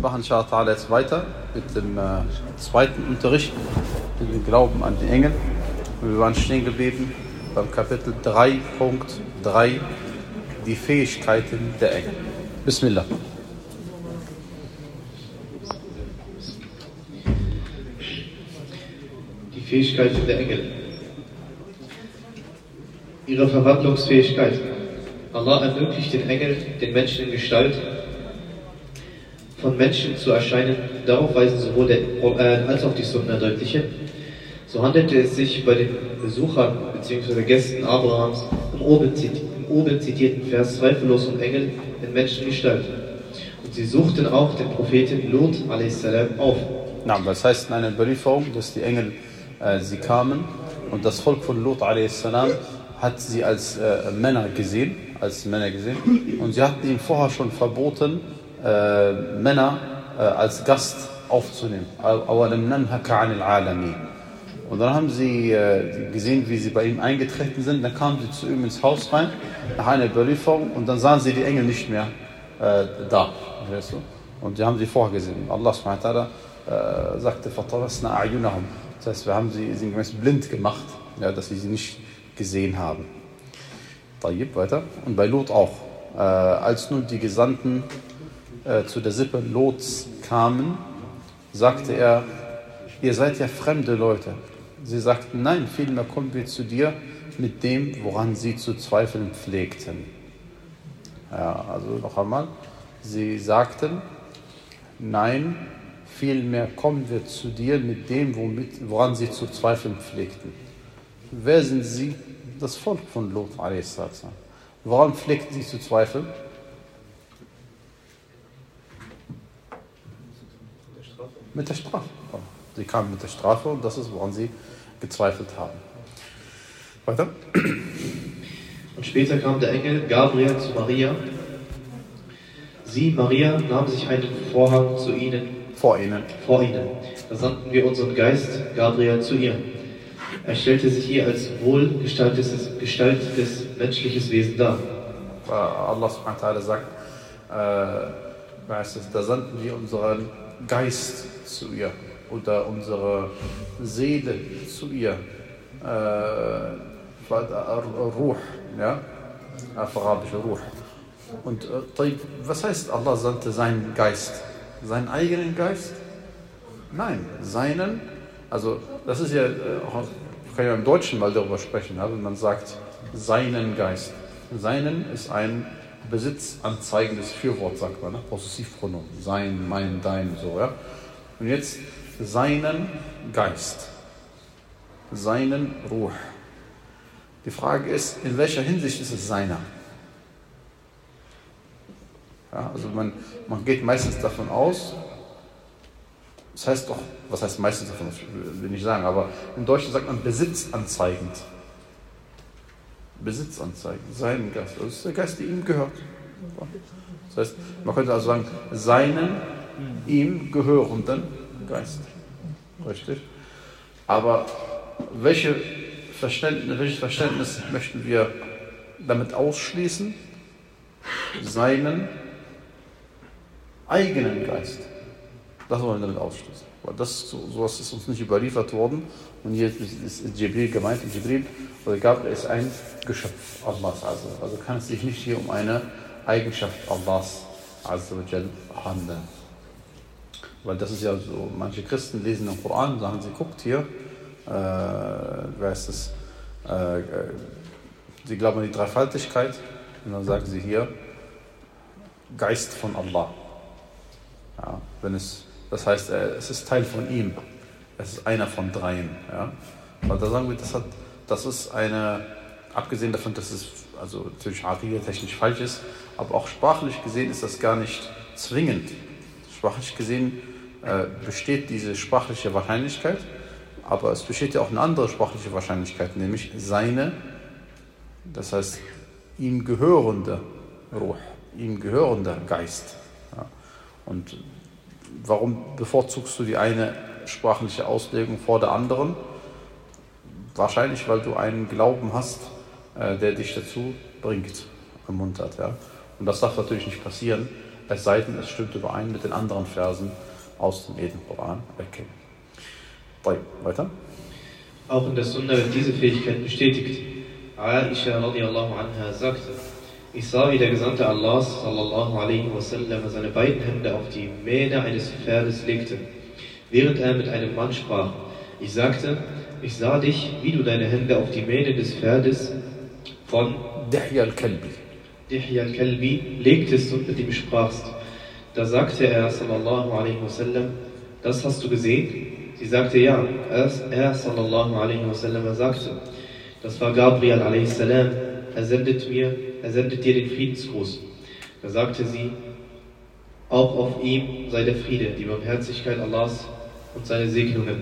machen inshallah jetzt weiter mit dem zweiten Unterricht, mit dem Glauben an die Engel. Wir waren stehen geblieben beim Kapitel 3.3, die Fähigkeiten der Engel. Bismillah. Die Fähigkeiten der Engel. Ihre Verwandlungsfähigkeit. Allah ermöglicht den Engel, den Menschen in Gestalt von Menschen zu erscheinen. Darauf weisen sowohl der Koran als auch die Sunna deutlich hin. So handelte es sich bei den Besuchern bzw. Gästen Abrahams im oben zitierten Vers zweifellos um Engel in Menschengestalt. Und sie suchten auch den Propheten Lut a.s. auf. Na, das heißt in einer Überlieferung, dass die Engel sie kamen und das Volk von Lut a.s. hat sie als Männer gesehen und sie hatten ihm vorher schon verboten, Männer als Gast aufzunehmen. Und dann haben sie gesehen, wie sie bei ihm eingetreten sind. Dann kamen sie zu ihm ins Haus rein, nach einer Überlieferung, und dann sahen sie die Engel nicht mehr da. Weißt du? Und die haben sie vorher gesehen. Allah subhanahu wa ta'ala sagte, فَطَرَسْنَا أَعْيُنَهُمْ. Das heißt, wir haben sie gemäß blind gemacht, ja, dass sie nicht gesehen haben. Tayyib, weiter. Und bei Lot auch. Als nun die Gesandten zu der Sippe Lots kamen, sagte er, ihr seid ja fremde Leute. Sie sagten, nein, vielmehr kommen wir zu dir mit dem, woran sie zu zweifeln pflegten. Ja, also noch einmal, sie sagten, nein, vielmehr kommen wir zu dir mit dem, woran sie zu zweifeln pflegten. Wer sind sie? Das Volk von Lot a.s. Woran pflegten sie zu zweifeln? Mit der Strafe. Sie kamen mit der Strafe und das ist, woran sie gezweifelt haben. Weiter. Und später kam der Engel Gabriel zu Maria. Sie, Maria, nahm sich einen Vorhang vor ihnen. Da sandten wir unseren Geist Gabriel zu ihr. Er stellte sich ihr als wohlgestaltetes menschliches Wesen dar. Allah subhanahu wa ta'ala sagt, da sandten wir unseren Geist zu ihr oder unsere Seele zu ihr. Ruh, ja? Auf Arabisch Ruh. Und was heißt, Allah sandte seinen Geist? Seinen eigenen Geist? Nein, seinen, also das ist ja, ich kann ja im Deutschen mal darüber sprechen, wenn man sagt, seinen Geist. Seinen ist ein besitzanzeigendes Fürwort, sagt man, ne? Possessivpronomen. Sein, mein, dein, so, ja. Und jetzt seinen Geist. Seinen Ruh. Die Frage ist, in welcher Hinsicht ist es seiner? Ja, also man geht meistens davon aus, das heißt doch, was heißt meistens davon, will ich nicht sagen, aber im Deutschen sagt man besitzanzeigend. Besitzanzeigend, seinen Geist. Das ist der Geist, der ihm gehört. Das heißt, man könnte also sagen, seinen ihm gehörenden Geist. Richtig? Aber welches Verständnis möchten wir damit ausschließen? Seinen eigenen Geist. Das wollen wir damit ausschließen. Weil sowas ist uns nicht überliefert worden. Und hier ist Jibril gemeint. Und Jibril oder Gabriel ist ein Geschöpf Allahs. Also kann es sich nicht hier um eine Eigenschaft Allahs handeln. Weil das ist ja so, manche Christen lesen den Koran und sagen, sie guckt hier, sie glauben an die Dreifaltigkeit und dann sagen sie hier, Geist von Allah. Ja, das heißt, es ist Teil von ihm. Es ist einer von dreien. Ja. Aber da sagen wir, das ist eine, abgesehen davon, dass es also natürlich technisch falsch ist, aber auch sprachlich gesehen ist das gar nicht zwingend. Sprachlich gesehen besteht diese sprachliche Wahrscheinlichkeit, aber es besteht ja auch eine andere sprachliche Wahrscheinlichkeit, nämlich seine, das heißt ihm gehörende Ruh, ihm gehörender Geist. Ja. Und warum bevorzugst du die eine sprachliche Auslegung vor der anderen? Wahrscheinlich, weil du einen Glauben hast, der dich dazu bringt, ermuntert. Ja? Und das darf natürlich nicht passieren, es sei denn, es stimmt überein mit den anderen Versen aus dem Eden-Koran. Okay. Weiter. Auch in der Sunna wird diese Fähigkeit bestätigt. Aisha radiallahu anha sagte, ich sah, wie der Gesandte Allahs sallallahu alaihi wasallam seine beiden Hände auf die Mähne eines Pferdes legte, während er mit einem Mann sprach. Ich sagte, ich sah dich, wie du deine Hände auf die Mähne des Pferdes von Dihya al-Kalbi legtest und mit ihm sprachst. Da sagte er sallallahu alaihi wasallam, das hast du gesehen? Sie sagte ja. Er sallallahu alaihi wasallam sagte, das war Gabriel a.s. Er sendet dir den Friedensgruß. Da sagte sie, auch auf ihm sei der Friede, die Barmherzigkeit Allahs und seine Segnungen.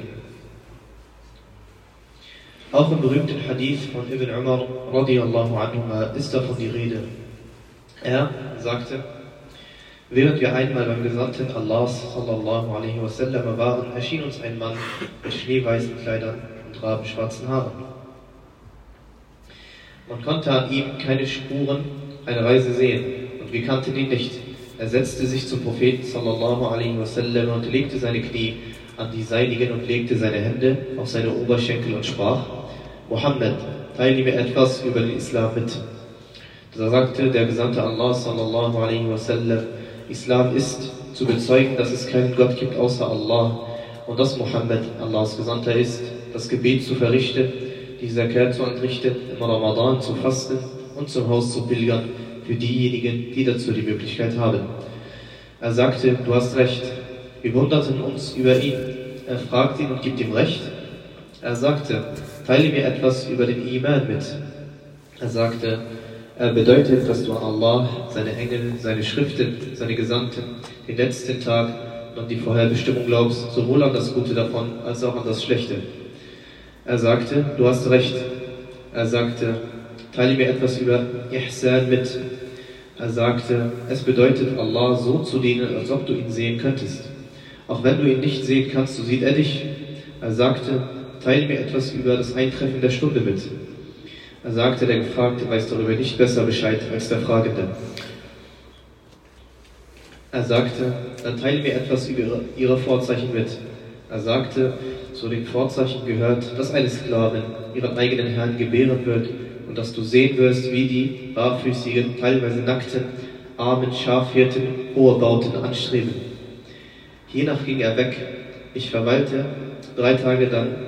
Auch im berühmten Hadith von Ibn Umar radiallahu anhuma ist davon die Rede. Er sagte, während wir einmal beim Gesandten Allahs sallallahu alaihi wasallam waren, erschien uns ein Mann mit schneeweißen Kleidern und rabenschwarzen Haaren. Man konnte an ihm keine Spuren einer Reise sehen und wir kannten ihn nicht. Er setzte sich zum Propheten sallallahu alaihi wasallam und legte seine Knie an die seinigen und legte seine Hände auf seine Oberschenkel und sprach, Muhammad, teile mir etwas über den Islam mit. Da sagte der Gesandte Allah sallallahu alaihi wasallam, Islam ist zu bezeugen, dass es keinen Gott gibt außer Allah und dass Muhammad Allahs Gesandter ist, das Gebet zu verrichten, die Zakat zu entrichten, im Ramadan zu fasten und zum Haus zu pilgern, für diejenigen, die dazu die Möglichkeit haben. Er sagte, du hast recht, wir wunderten uns über ihn. Er fragt ihn und gibt ihm recht. Er sagte, teile mir etwas über den Iman mit. Er sagte, er bedeutet, dass du an Allah, seine Engel, seine Schriften, seine Gesandten, den letzten Tag und an die Vorherbestimmung glaubst, sowohl an das Gute davon als auch an das Schlechte. Er sagte, du hast recht. Er sagte, teile mir etwas über Ihsan mit. Er sagte, es bedeutet, Allah so zu dienen, als ob du ihn sehen könntest. Auch wenn du ihn nicht sehen kannst, so sieht er dich. Er sagte, teile mir etwas über das Eintreffen der Stunde mit. Er sagte, der Gefragte weiß darüber nicht besser Bescheid als der Fragende. Er sagte, dann teile mir etwas über ihre Vorzeichen mit. Er sagte, zu den Vorzeichen gehört, dass eine Sklavin ihren eigenen Herrn gebären wird und dass du sehen wirst, wie die barfüßigen, teilweise nackten, armen Schafhirten hohe Bauten anstreben. Hiernach ging er weg. Ich verweilte 3 Tage,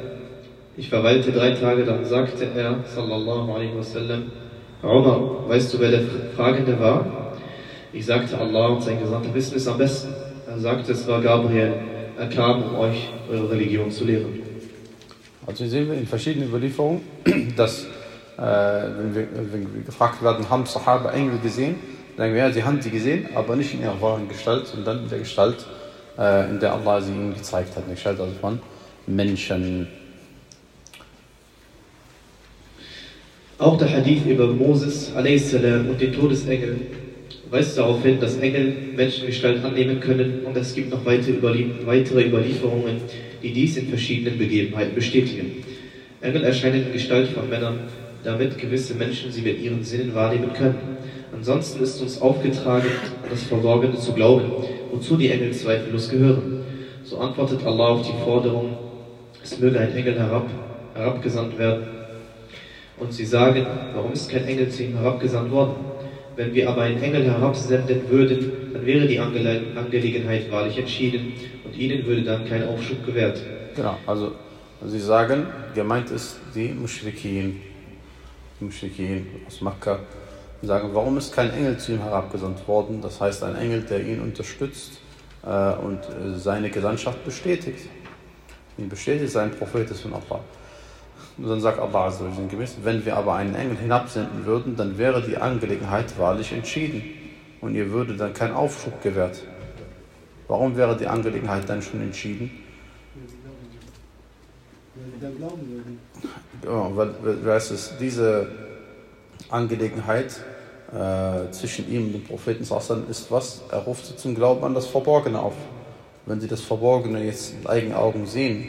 dann sagte er, sallallahu alaihi wasallam, Umar, weißt du, wer der Fragende war? Ich sagte, Allah und sein Gesandter wissen es am besten. Er sagte, es war Gabriel. Er kam, um euch eure Religion zu lehren. Also hier sehen wir in verschiedenen Überlieferungen, dass, wenn wir gefragt werden, haben Sahaba Engel gesehen? Dann sagen wir, ja, sie haben sie gesehen, aber nicht in ihrer wahren Gestalt, sondern in der Gestalt, in der Allah sie ihnen gezeigt hat. In der Gestalt also von Menschen. Auch der Hadith über Moses a.s. und den Todesengel weist darauf hin, dass Engel Menschengestalt annehmen können und es gibt noch weitere Überlieferungen, die dies in verschiedenen Begebenheiten bestätigen. Engel erscheinen in Gestalt von Männern, damit gewisse Menschen sie mit ihren Sinnen wahrnehmen können. Ansonsten ist uns aufgetragen, an das Verborgene zu glauben, wozu die Engel zweifellos gehören. So antwortet Allah auf die Forderung, es möge ein Engel herabgesandt werden. Und sie sagen, warum ist kein Engel zu ihm herabgesandt worden? Wenn wir aber einen Engel herabsenden würden, dann wäre die Angelegenheit wahrlich entschieden und ihnen würde dann kein Aufschub gewährt. Genau, also sie sagen, gemeint ist die Mushrikin aus Makkah, sagen, warum ist kein Engel zu ihm herabgesandt worden? Das heißt, ein Engel, der ihn unterstützt und seine Gesandtschaft bestätigt. Ihn bestätigt, sein Prophet ist von Allah. Und dann sagt Allah gemäß, wenn wir aber einen Engel hinabsenden würden, dann wäre die Angelegenheit wahrlich entschieden und ihr würde dann kein Aufschub gewährt. Warum wäre die Angelegenheit dann schon entschieden? Ja, weil diese Angelegenheit zwischen ihm und dem Propheten ist was? Er ruft sie zum Glauben an das Verborgene auf. Wenn sie das Verborgene jetzt mit eigenen Augen sehen,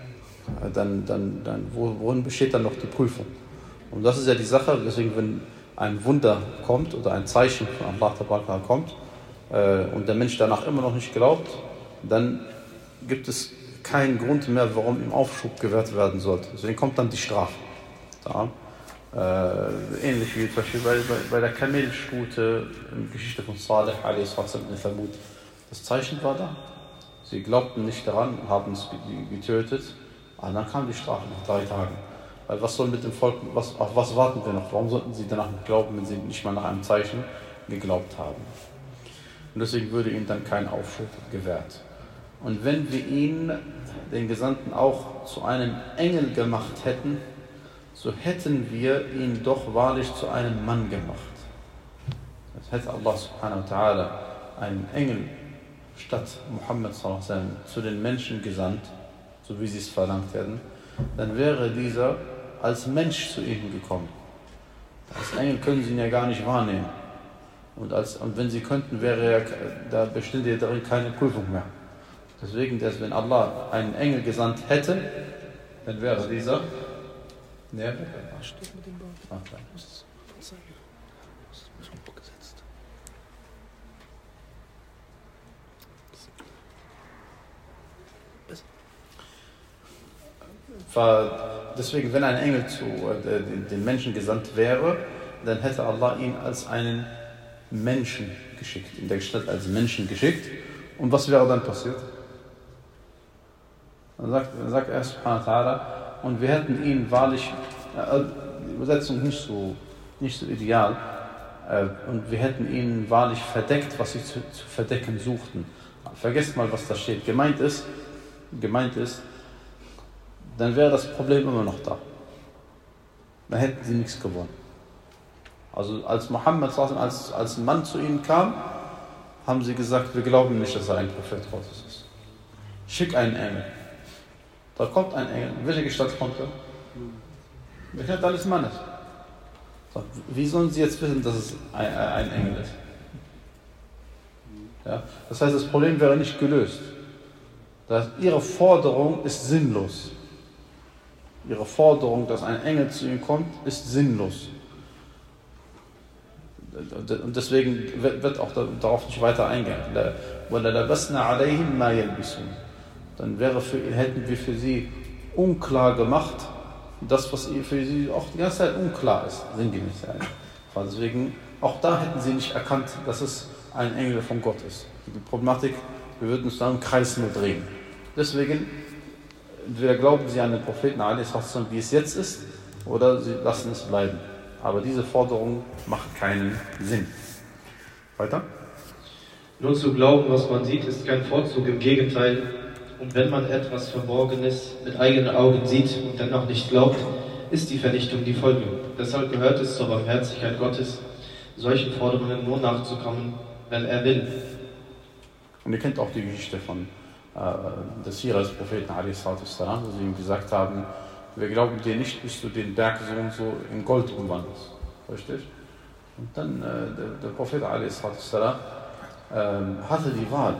worin besteht dann noch die Prüfung? Und das ist ja die Sache, deswegen, wenn ein Wunder kommt oder ein Zeichen von Allah kommt, und der Mensch danach immer noch nicht glaubt, dann gibt es keinen Grund mehr, warum ihm Aufschub gewährt werden sollte. Deswegen kommt dann die Strafe. Ja. Ähnlich wie zum Beispiel bei der Kamelstute in der Geschichte von Salih a.s. ibn Thamud. Das Zeichen war da. Sie glaubten nicht daran, haben es getötet. Aber dann kam die Strafe nach 3 Tagen. Weil was soll mit dem Volk, auf was warten wir noch? Warum sollten sie danach nicht glauben, wenn sie nicht mal nach einem Zeichen geglaubt haben? Und deswegen würde ihnen dann kein Aufschub gewährt. Und wenn wir ihn, den Gesandten, auch zu einem Engel gemacht hätten, so hätten wir ihn doch wahrlich zu einem Mann gemacht. Das hätte Allah subhanahu wa ta'ala einen Engel statt Muhammad sallallahu alaihi wasallam zu den Menschen gesandt, so wie sie es verlangt hätten, dann wäre dieser als Mensch zu ihnen gekommen. Als Engel können sie ihn ja gar nicht wahrnehmen. Und wenn sie könnten, da bestünde ja darin keine Prüfung mehr. Deswegen, wenn Allah einen Engel gesandt hätte, dann wäre dieser näher. Was steht mit dem Baum? Okay. Das ist Anzeige. Das ist schon gesetzt. Deswegen, wenn ein Engel zu den Menschen gesandt wäre, dann hätte Allah ihn als einen Menschen geschickt, in der Gestalt als Menschen geschickt. Und was wäre dann passiert? Dann sagt er subhanahu wa ta'ala, und wir hätten ihn wahrlich, die Übersetzung nicht so ideal, und wir hätten ihn wahrlich verdeckt, was sie zu verdecken suchten. Vergesst mal, was da steht. Gemeint ist, dann wäre das Problem immer noch da. Dann hätten sie nichts gewonnen. Also als Muhammad als Mann zu ihnen kam, haben sie gesagt, wir glauben nicht, dass er ein Prophet Gottes ist. Schick einen Engel. Da kommt ein Engel. In welche Gestalt kommt er? Die Gestalt eines Mannes. So, wie sollen sie jetzt wissen, dass es ein Engel ist? Ja? Das heißt, das Problem wäre nicht gelöst. Ihre Forderung ist sinnlos. Ihre Forderung, dass ein Engel zu ihnen kommt, ist sinnlos. Und deswegen wird auch darauf nicht weiter eingehen. Dann hätten wir für sie unklar gemacht, das, was für sie auch die ganze Zeit unklar ist, sinngemäß. Deswegen, auch da hätten sie nicht erkannt, dass es ein Engel von Gott ist. Die Problematik, wir würden uns da im Kreis nur drehen. Deswegen, entweder glauben sie an den Propheten, wie es jetzt ist, oder sie lassen es bleiben. Aber diese Forderung macht keinen Sinn. Weiter? Nur zu glauben, was man sieht, ist kein Vorzug, im Gegenteil. Und wenn man etwas Verborgenes mit eigenen Augen sieht und dennoch nicht glaubt, ist die Vernichtung die Folge. Deshalb gehört es zur Barmherzigkeit Gottes, solchen Forderungen nur nachzukommen, wenn er will. Und ihr kennt auch die Geschichte von der Sira des Propheten, wo sie ihm gesagt haben, wir glauben dir nicht, bis du den Berg so und so in Gold umwandelst. Richtig? Und dann der Prophet hatte die Wahl.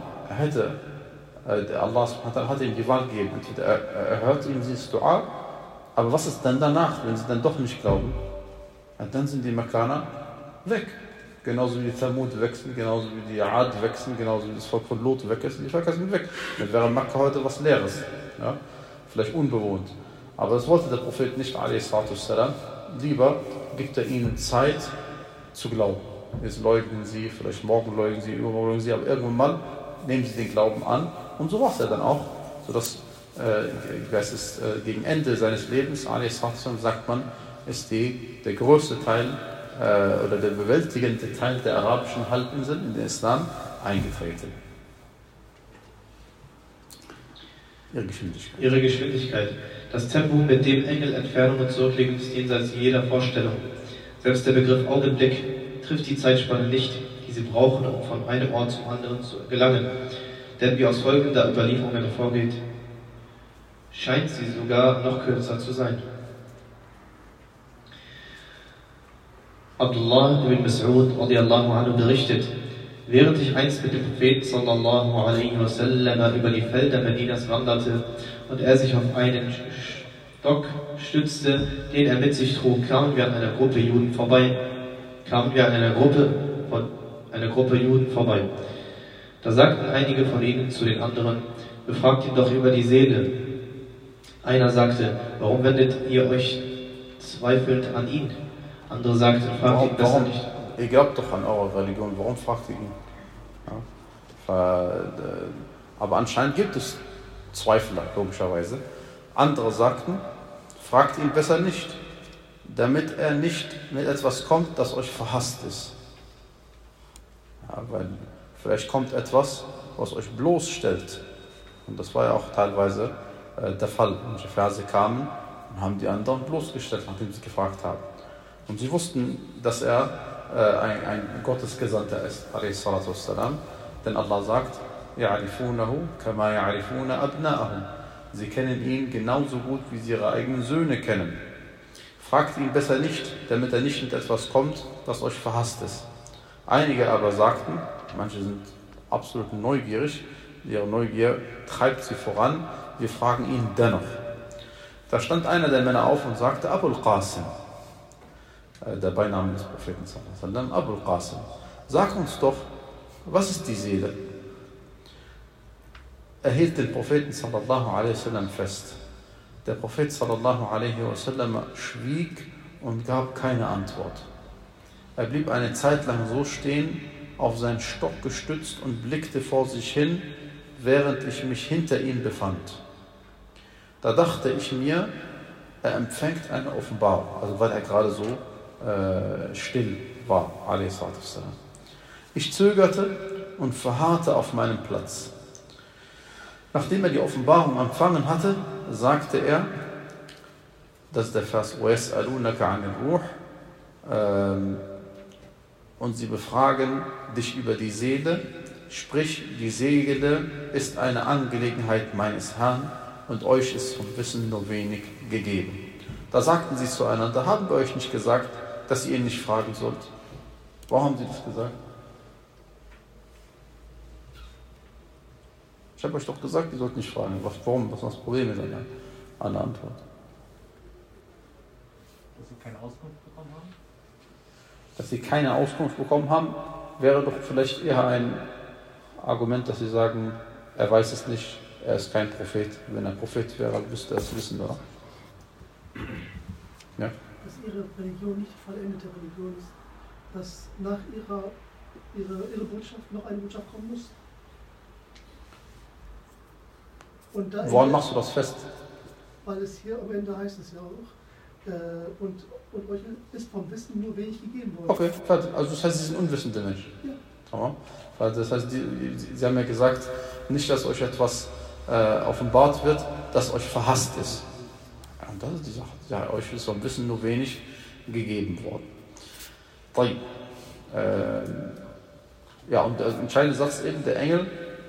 Allah hatte ihm die Wahl gegeben. Entweder er hört ihm dieses Dua, aber was ist dann danach, wenn sie dann doch nicht glauben? Dann sind die Mekkaner weg. Genauso wie die Thamud wechseln, genauso wie die Ad wechseln, genauso wie das Volk von Lot weg ist. Die Völker sind weg. Dann wäre Mekka heute was Leeres. Ja? Vielleicht unbewohnt. Aber das wollte der Prophet nicht, lieber gibt er ihnen Zeit zu glauben. Jetzt leugnen sie, vielleicht morgen leugnen sie, übermorgen leugnen sie, aber irgendwann mal nehmen sie den Glauben an. Und so war es ja dann auch, sodass gegen Ende seines Lebens, sagt man, ist der größte Teil oder der bewältigende Teil der arabischen Halbinsel in den Islam eingetreten. Ihre Geschwindigkeit. Das Tempo, mit dem Engel Entfernungen zurücklegen, ist jenseits jeder Vorstellung. Selbst der Begriff Augenblick trifft die Zeitspanne nicht, die sie brauchen, um von einem Ort zum anderen zu gelangen. Denn wie aus folgender Überlieferungen hervorgeht, scheint sie sogar noch kürzer zu sein. Abdullah ibn Mas'ud radiallahu anhu berichtet, während ich einst mit dem Propheten sallallahu alaihi wasallam über die Felder Medinas wanderte und er sich auf einen Stock stützte, den er mit sich trug, kamen wir an einer Gruppe Juden vorbei. Da sagten einige von ihnen zu den anderen: Befragt ihn doch über die Seele. Einer sagte: Warum wendet ihr euch zweifelnd an ihn? Andere sagten: Fragt ihn besser nicht. Ihr glaubt doch an eure Religion, warum fragt ihr ihn? Ja. Aber anscheinend gibt es Zweifler, logischerweise. Andere sagten: Fragt ihn besser nicht, damit er nicht mit etwas kommt, das euch verhasst ist. Ja, weil vielleicht kommt etwas, was euch bloßstellt. Und das war ja auch teilweise der Fall. Manche Verse kamen und haben die anderen bloßgestellt, nachdem sie gefragt haben. Und sie wussten, dass er ein Gottesgesandter ist, a.s.w. Denn Allah sagt: يَعْرِفُونَهُ كَمَا يَعْرِفُونَ أَبْنَاءَهُم. Sie kennen ihn genauso gut, wie sie ihre eigenen Söhne kennen. Fragt ihn besser nicht, damit er nicht mit etwas kommt, das euch verhasst ist. Einige aber sagten, manche sind absolut neugierig, ihre Neugier treibt sie voran, wir fragen ihn dennoch. Da stand einer der Männer auf und sagte: Abul Qasim, der Beiname des Propheten, Abul Qasim, sag uns doch, was ist die Seele? Er hielt den Propheten sallallahu alaihi wasallam fest. Der Prophet sallallahu alaihi wasallam schwieg und gab keine Antwort. Er blieb eine Zeit lang so stehen, auf seinen Stock gestützt und blickte vor sich hin, während ich mich hinter ihm befand. Da dachte ich mir, er empfängt eine Offenbarung, also weil er gerade so still war, alaihi wasallam. Ich zögerte und verharrte auf meinem Platz. Nachdem er die Offenbarung empfangen hatte, sagte er, das ist der Vers, وَيَسْأَلُونَكَ عَنِ الرُّوحِ, und sie befragen dich über die Seele, sprich, die Seele ist eine Angelegenheit meines Herrn und euch ist vom Wissen nur wenig gegeben. Da sagten sie zueinander: Haben wir euch nicht gesagt, dass ihr ihn nicht fragen sollt? Warum haben sie das gesagt? Ich habe euch doch gesagt, ihr sollt nicht fragen. Warum? Was ist das Problem mit einer Antwort? Dass sie keine Auskunft bekommen haben? Dass sie keine Auskunft bekommen haben, wäre doch vielleicht eher ein Argument, dass sie sagen, er weiß es nicht, er ist kein Prophet. Wenn er Prophet wäre, müsste er es wissen, oder? Ja? Dass ihre Religion nicht die vollendete Religion ist, dass nach ihrer Botschaft noch eine Botschaft kommen muss. Woran machst du das fest? Weil es hier am Ende heißt es ja auch, und euch ist vom Wissen nur wenig gegeben worden. Okay, fertig. Also das heißt, sie sind unwissende Menschen. Ja. Das heißt, sie haben ja gesagt, nicht, dass euch etwas offenbart wird, das euch verhasst ist. Ja, und das ist die Sache. Ja, euch ist vom Wissen nur wenig gegeben worden. Ja, und der entscheidende Satz eben, der Engel,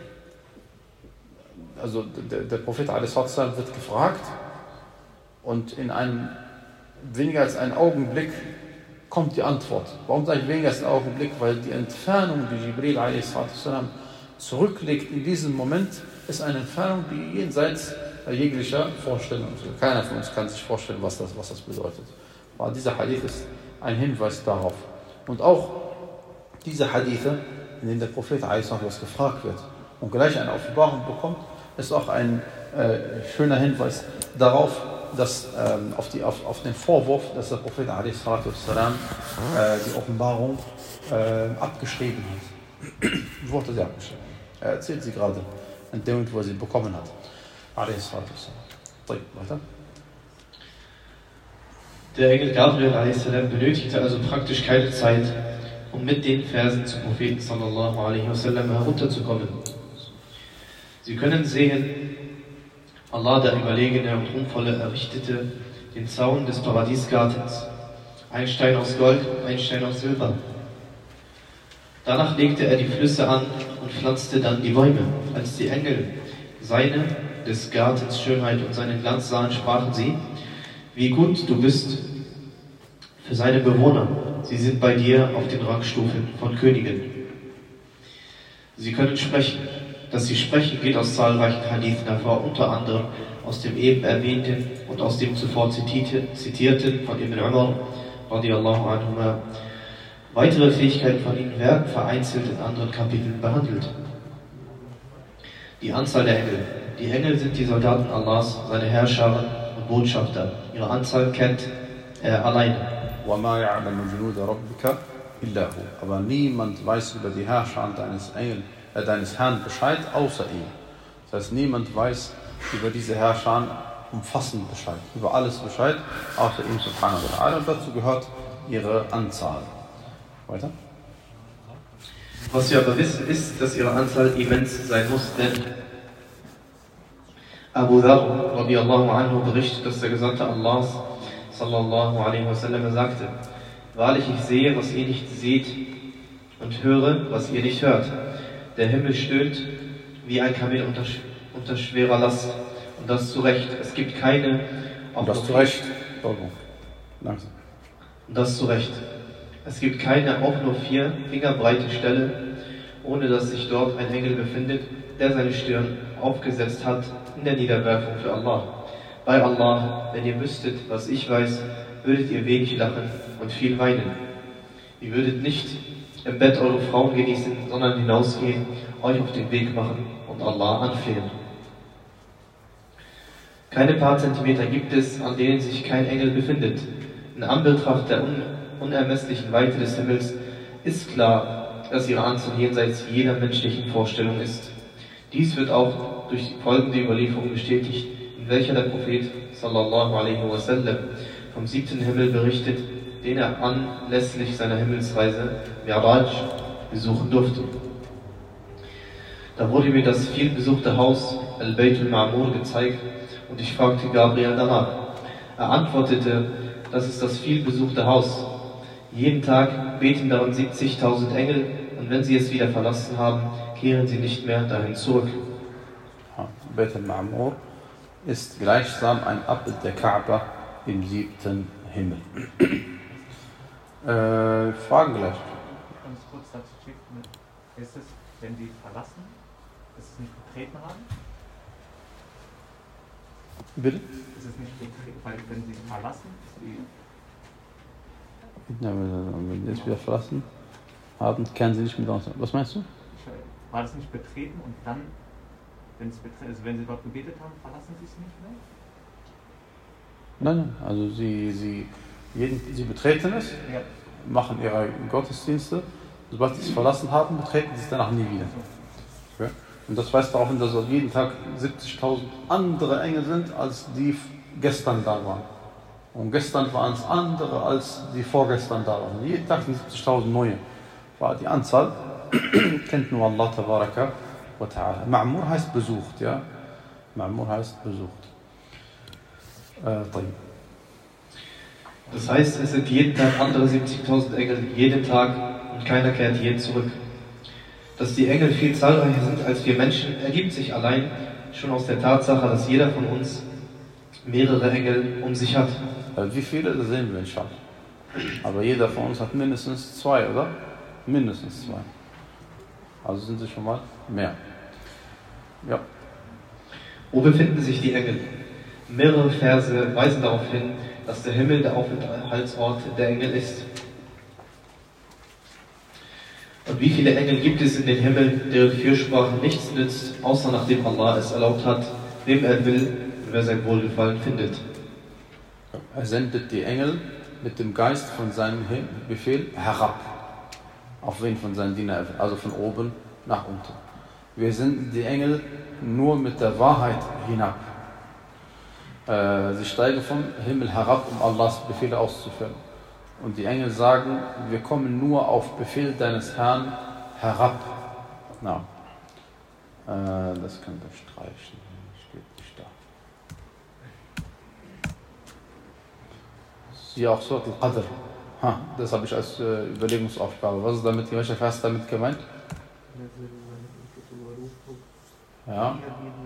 also der Prophet a.s. wird gefragt und in einem weniger als einen Augenblick kommt die Antwort. Warum sage ich weniger als einen Augenblick? Weil die Entfernung, die Jibril a.s. zurücklegt in diesem Moment, ist eine Entfernung, die jenseits jeglicher Vorstellung ist. Keiner von uns kann sich vorstellen, was das bedeutet. Aber dieser Hadith ist ein Hinweis darauf. Und auch diese Hadithe, in denen der Prophet a.s. gefragt wird und gleich eine Offenbarung bekommt, ist auch ein schöner Hinweis darauf, dass auf den Vorwurf, dass der Prophet a.s. Die Offenbarung abgeschrieben hat. Wo hat er sie abgeschrieben? Er erzählt sie gerade an dem Moment, wo er sie bekommen hat. A.s. Weiter. Der Engel Gabriel a.s. benötigte also praktisch keine Zeit, um mit den Versen zum Propheten sallallahu alaihi wasallam herunterzukommen. Sie können sehen, Allah, der Überlegene und Ruhmvolle, errichtete den Zaun des Paradiesgartens. Ein Stein aus Gold, ein Stein aus Silber. Danach legte er die Flüsse an und pflanzte dann die Bäume. Als die Engel seine, des Gartens Schönheit und seinen Glanz sahen, sprachen sie: Wie gut du bist für seine Bewohner. Sie sind bei dir auf den Rangstufen von Königen. Sie können sprechen. Dass sie sprechen, geht aus zahlreichen Hadithen hervor, unter anderem aus dem eben erwähnten und aus dem zuvor zitierten von Ibn Umar radiallahu anhuma. Weitere Fähigkeiten von ihnen werden vereinzelt in anderen Kapiteln behandelt. Die Anzahl der Engel. Die Engel sind die Soldaten Allahs, seine Herrscher und Botschafter. Ihre Anzahl kennt er alleine. وَمَا يَعْلَمُ جُنُودَ رَبِّكَ إِلَّا هُ. Aber niemand weiß über die Herrscher deines Herrn Bescheid, außer ihm. Das heißt, niemand weiß über diese Herrscher umfassend Bescheid, über alles Bescheid, außer ihm subhanahu wa ta'ala. Und dazu gehört ihre Anzahl. Weiter? Was wir aber wissen, ist, dass ihre Anzahl immens sein muss, denn Abu Dharr radiyallahu anhu berichtet, dass der Gesandte Allahs sallallahu alaihi wasallam sagte: Wahrlich, ich sehe, was ihr nicht seht, und höre, was ihr nicht hört. Der Himmel stöhnt wie ein Kamel unter schwerer Last. Und das zu Recht. Es gibt keine... Und das zu Recht. Langsam. Und das zu Recht. Es gibt keine auch nur 4 Finger breite Stelle, ohne dass sich dort ein Engel befindet, der seine Stirn aufgesetzt hat in der Niederwerfung für Allah. Bei Allah, wenn ihr wüsstet, was ich weiß, würdet ihr wenig lachen und viel weinen. Ihr würdet nicht im Bett eure Frauen genießen, sondern hinausgehen, euch auf den Weg machen und Allah anflehen. Keine paar Zentimeter gibt es, an denen sich kein Engel befindet. In Anbetracht der unermesslichen Weite des Himmels ist klar, dass ihre Anzahl jenseits jeder menschlichen Vorstellung ist. Dies wird auch durch die folgende Überlieferung bestätigt, in welcher der Prophet sallallahu alaihi wasallam vom 7. Himmel berichtet, den er anlässlich seiner Himmelsreise Mi'raj besuchen durfte. Da wurde mir das vielbesuchte Haus Al-Baytul Ma'mur gezeigt und ich fragte Gabriel danach. Er antwortete, das ist das vielbesuchte Haus. Jeden Tag beten darin 70.000 Engel und wenn sie es wieder verlassen haben, kehren sie nicht mehr dahin zurück. Bayt al-Ma'mur ist gleichsam ein Abbild der Kaaba im 7. Himmel. Fragen gleich. Ganz kurz dazu schicken, ist es, wenn die verlassen, ist es nicht betreten haben? Bitte? Ist es nicht betreten, weil wenn sie verlassen, ist die... Ja, wenn sie es wieder verlassen haben, kehren sie nicht mit uns. Was meinst du? War das nicht betreten und dann, wenn sie dort gebetet haben, verlassen sie es nicht mehr? Nein, also sie betreten es, Ja. machen ihre Gottesdienste, sobald sie es verlassen haben, betreten sie es danach nie wieder. Okay? Und das weist darauf hin, dass jeden Tag 70.000 andere Engel sind, als die gestern da waren. Und gestern waren es andere, als die vorgestern da waren. Jeden Tag sind 70.000 neue. War die Anzahl, kennt nur Allah tabaraka wa ta'ala. Ma'mur heißt besucht, ja. Ma'mur heißt besucht. Das heißt, es sind jeden Tag andere 70.000 Engel, jeden Tag, und keiner kehrt je zurück. Dass die Engel viel zahlreicher sind als wir Menschen, ergibt sich allein schon aus der Tatsache, dass jeder von uns mehrere Engel um sich hat. Wie viele, das sehen wir inshallah. Aber jeder von uns hat mindestens 2, oder? Mindestens 2. Also sind sie schon mal mehr. Ja. Wo befinden sich die Engel? Mehrere Verse weisen darauf hin, dass der Himmel der Aufenthaltsort der Engel ist. Und wie viele Engel gibt es in den Himmel, deren Fürsprache nichts nützt, außer nachdem Allah es erlaubt hat, wem er will und wer sein Wohlgefallen findet. Er sendet die Engel mit dem Geist von seinem Befehl herab. Auf wen von seinen Dienern, also von oben nach unten. Wir senden die Engel nur mit der Wahrheit hinab. Sie steigen vom Himmel herab, um Allahs Befehle auszuführen. Und die Engel sagen, wir kommen nur auf Befehl deines Herrn herab. Na, das könnt ihr streichen. Steht nicht da. Ja, auch so Al-Qadr. Das habe ich als Überlegungsaufgabe. Was ist damit, welcher Vers ist damit gemeint? Ja.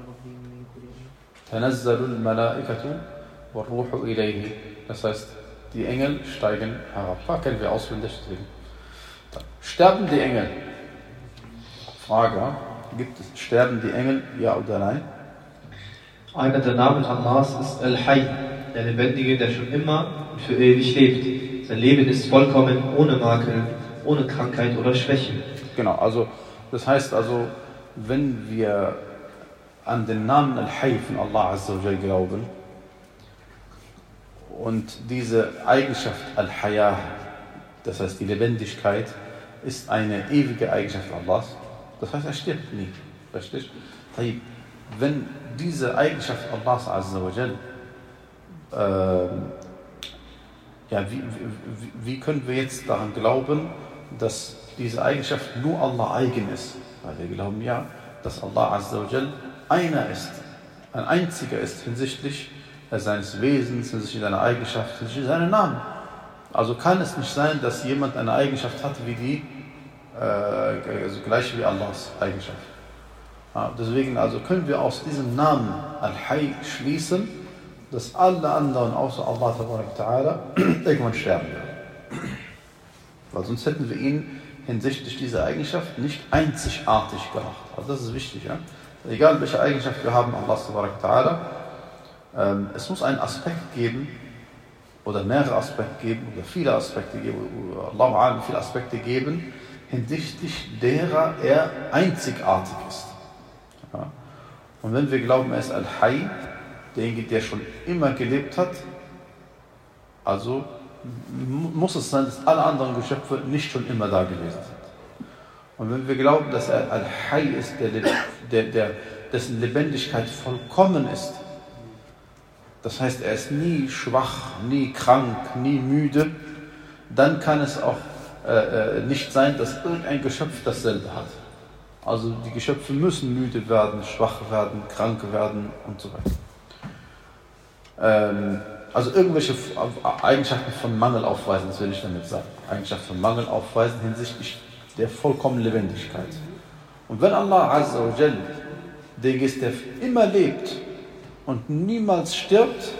Tanazzalul Malaikatu wa Ruhu ilayhi. Das heißt, die Engel steigen herab. Kennen wir auswendig. Sterben die Engel? Frage: sterben die Engel, ja oder nein? Einer der Namen Allahs ist Al-Hayy, der Lebendige, der schon immer und für ewig lebt. Sein Leben ist vollkommen, ohne Makel, ohne Krankheit oder Schwäche. Genau, also das heißt also, wenn wir an den Namen Al-Hayy von Allah Azza wa Jal glauben und diese Eigenschaft Al-Hayah, das heißt die Lebendigkeit, ist eine ewige Eigenschaft Allahs, das heißt er stirbt nie, richtig? Wenn diese Eigenschaft Allahs Azza wa Jal, wie können wir jetzt daran glauben, dass diese Eigenschaft nur Allah eigen ist? Weil wir glauben ja, dass Allah Azza wa Jal einer ist, ein einziger ist hinsichtlich seines Wesens, hinsichtlich seiner Eigenschaft, hinsichtlich seiner Namen. Also kann es nicht sein, dass jemand eine Eigenschaft hat wie die, also gleich wie Allahs Eigenschaft. Ja, deswegen also können wir aus diesem Namen Al-Hayy schließen, dass alle anderen außer Allah Ta'ala irgendwann sterben werden. Weil sonst hätten wir ihn hinsichtlich dieser Eigenschaft nicht einzigartig gemacht. Also das ist wichtig. Ja? Egal welche Eigenschaft wir haben, Allah Ta'ala, es muss einen Aspekt geben, oder mehrere Aspekte geben, oder viele Aspekte geben, oder viele Aspekte geben, hinsichtlich derer er einzigartig ist. Ja? Und wenn wir glauben, er ist Al-Hayy, derjenige, der schon immer gelebt hat, also muss es sein, dass alle anderen Geschöpfe nicht schon immer da gewesen sind. Und wenn wir glauben, dass er Al-Hayy ist, dessen Lebendigkeit vollkommen ist, das heißt, er ist nie schwach, nie krank, nie müde, dann kann es auch nicht sein, dass irgendein Geschöpf dasselbe hat. Also die Geschöpfe müssen müde werden, schwach werden, krank werden und so weiter. Also irgendwelche Eigenschaften von Mangel aufweisen, das will ich damit sagen. Eigenschaften von Mangel aufweisen hinsichtlich der vollkommenen Lebendigkeit. Und wenn Allah Azza wa Jal derjenige ist, der immer lebt und niemals stirbt,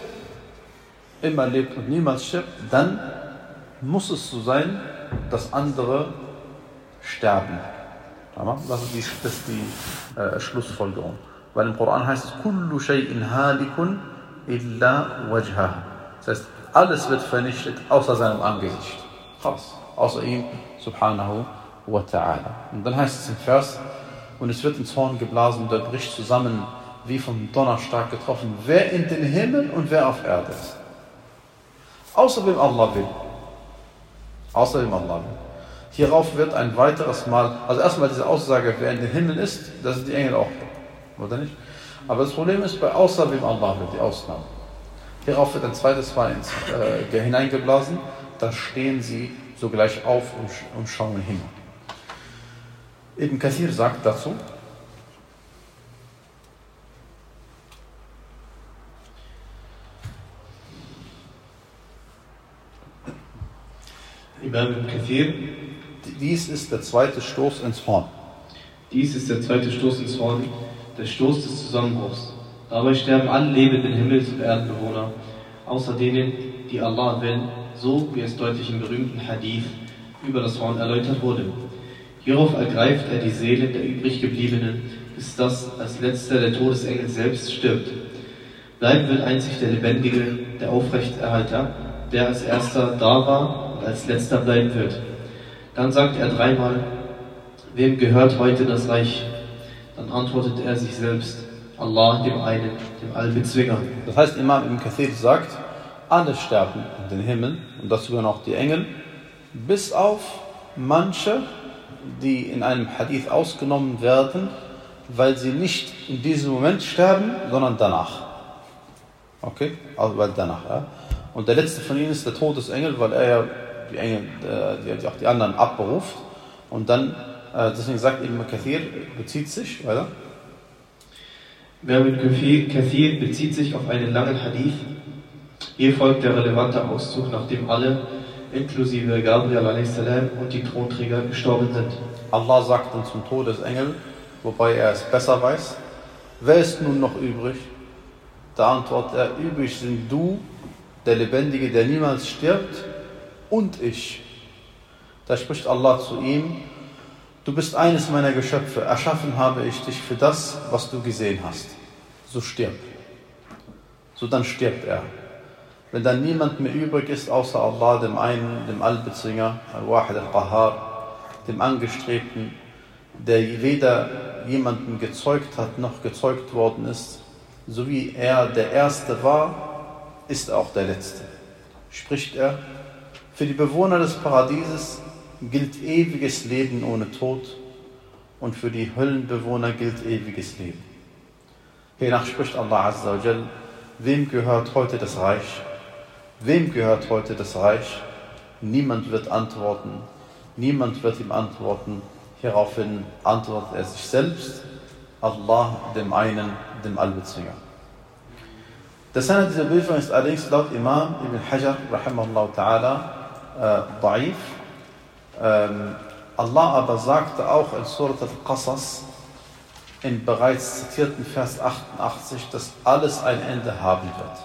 dann muss es so sein, dass andere sterben. Das ist die Schlussfolgerung. Weil im Koran heißt es, Kullu shay'in halikun illa wajhah. Das heißt, alles wird vernichtet außer seinem Angesicht. Außer ihm, subhanahu wa ta'ala. Und dann heißt es im Vers, und es wird ins Horn geblasen und er bricht zusammen, wie vom Donnerschlag getroffen, wer in den Himmel und wer auf Erde ist. Außer wem Allah will. Hierauf wird ein weiteres Mal, also erstmal diese Aussage, wer in den Himmel ist, das sind die Engel auch, oder nicht? Aber das Problem ist, bei außer wem Allah will, die Ausnahme. Hierauf wird ein zweites Mal hineingeblasen, da stehen sie sogleich auf und schauen hin. Ibn Kathir sagt dazu, Imam Ibn Kathir, dies ist der zweite Stoß ins Horn. Dies ist der zweite Stoß ins Horn, der Stoß des Zusammenbruchs. Dabei sterben alle lebenden Himmels- und Erdenbewohner, außer denen, die Allah will, so wie es deutlich im berühmten Hadith über das Horn erläutert wurde. Hierauf ergreift er die Seele der übrig gebliebenen, bis das als letzter der Todesengel selbst stirbt. Bleiben wird einzig der Lebendige, der Aufrechterhalter, der als erster da war und als letzter bleiben wird. Dann sagt er dreimal, wem gehört heute das Reich? Dann antwortet er sich selbst, Allah, dem einen, dem Allbezwinger. Das heißt, Imam Ibn Kathir sagt, alle sterben in den Himmel, und dazu gehören auch die Engel, bis auf manche, die in einem Hadith ausgenommen werden, weil sie nicht in diesem Moment sterben, sondern danach. Okay? Also weil danach, ja. Und der letzte von ihnen ist der Todesengel, weil er ja die Engel, die auch die anderen abberuft. Und dann, deswegen sagt Ibn Kathir, bezieht sich, weiter. Ibn Kathir bezieht sich auf einen langen Hadith. Hier folgt der relevante Auszug, nachdem alle, inklusive Gabriel a.s. und die Thronträger, gestorben sind. Allah sagt dann zum Todesengel, wobei er es besser weiß, wer ist nun noch übrig? Da antwortet er, übrig sind du, der Lebendige, der niemals stirbt, und ich. Da spricht Allah zu ihm, du bist eines meiner Geschöpfe, erschaffen habe ich dich für das, was du gesehen hast. So stirb. So dann stirbt er. Wenn dann niemand mehr übrig ist, außer Allah, dem einen, dem Allbezwinger, Al-Wahid Al-Qahar, dem Angestrebten, der weder jemanden gezeugt hat, noch gezeugt worden ist, so wie er der Erste war, ist er auch der Letzte. Spricht er, für die Bewohner des Paradieses gilt ewiges Leben ohne Tod und für die Höllenbewohner gilt ewiges Leben. Hiernach spricht Allah Azza wa Jal, wem gehört heute das Reich? Wem gehört heute das Reich? Niemand wird antworten, niemand wird ihm antworten. Hieraufhin antwortet er sich selbst, Allah, dem einen, dem Allbezwinger. Der Sanad dieser Überlieferung ist allerdings laut Imam Ibn Hajar, rahimahullah ta'ala, da'if. Allah aber sagte auch in Surat al-Qasas, im bereits zitierten Vers 88, dass alles ein Ende haben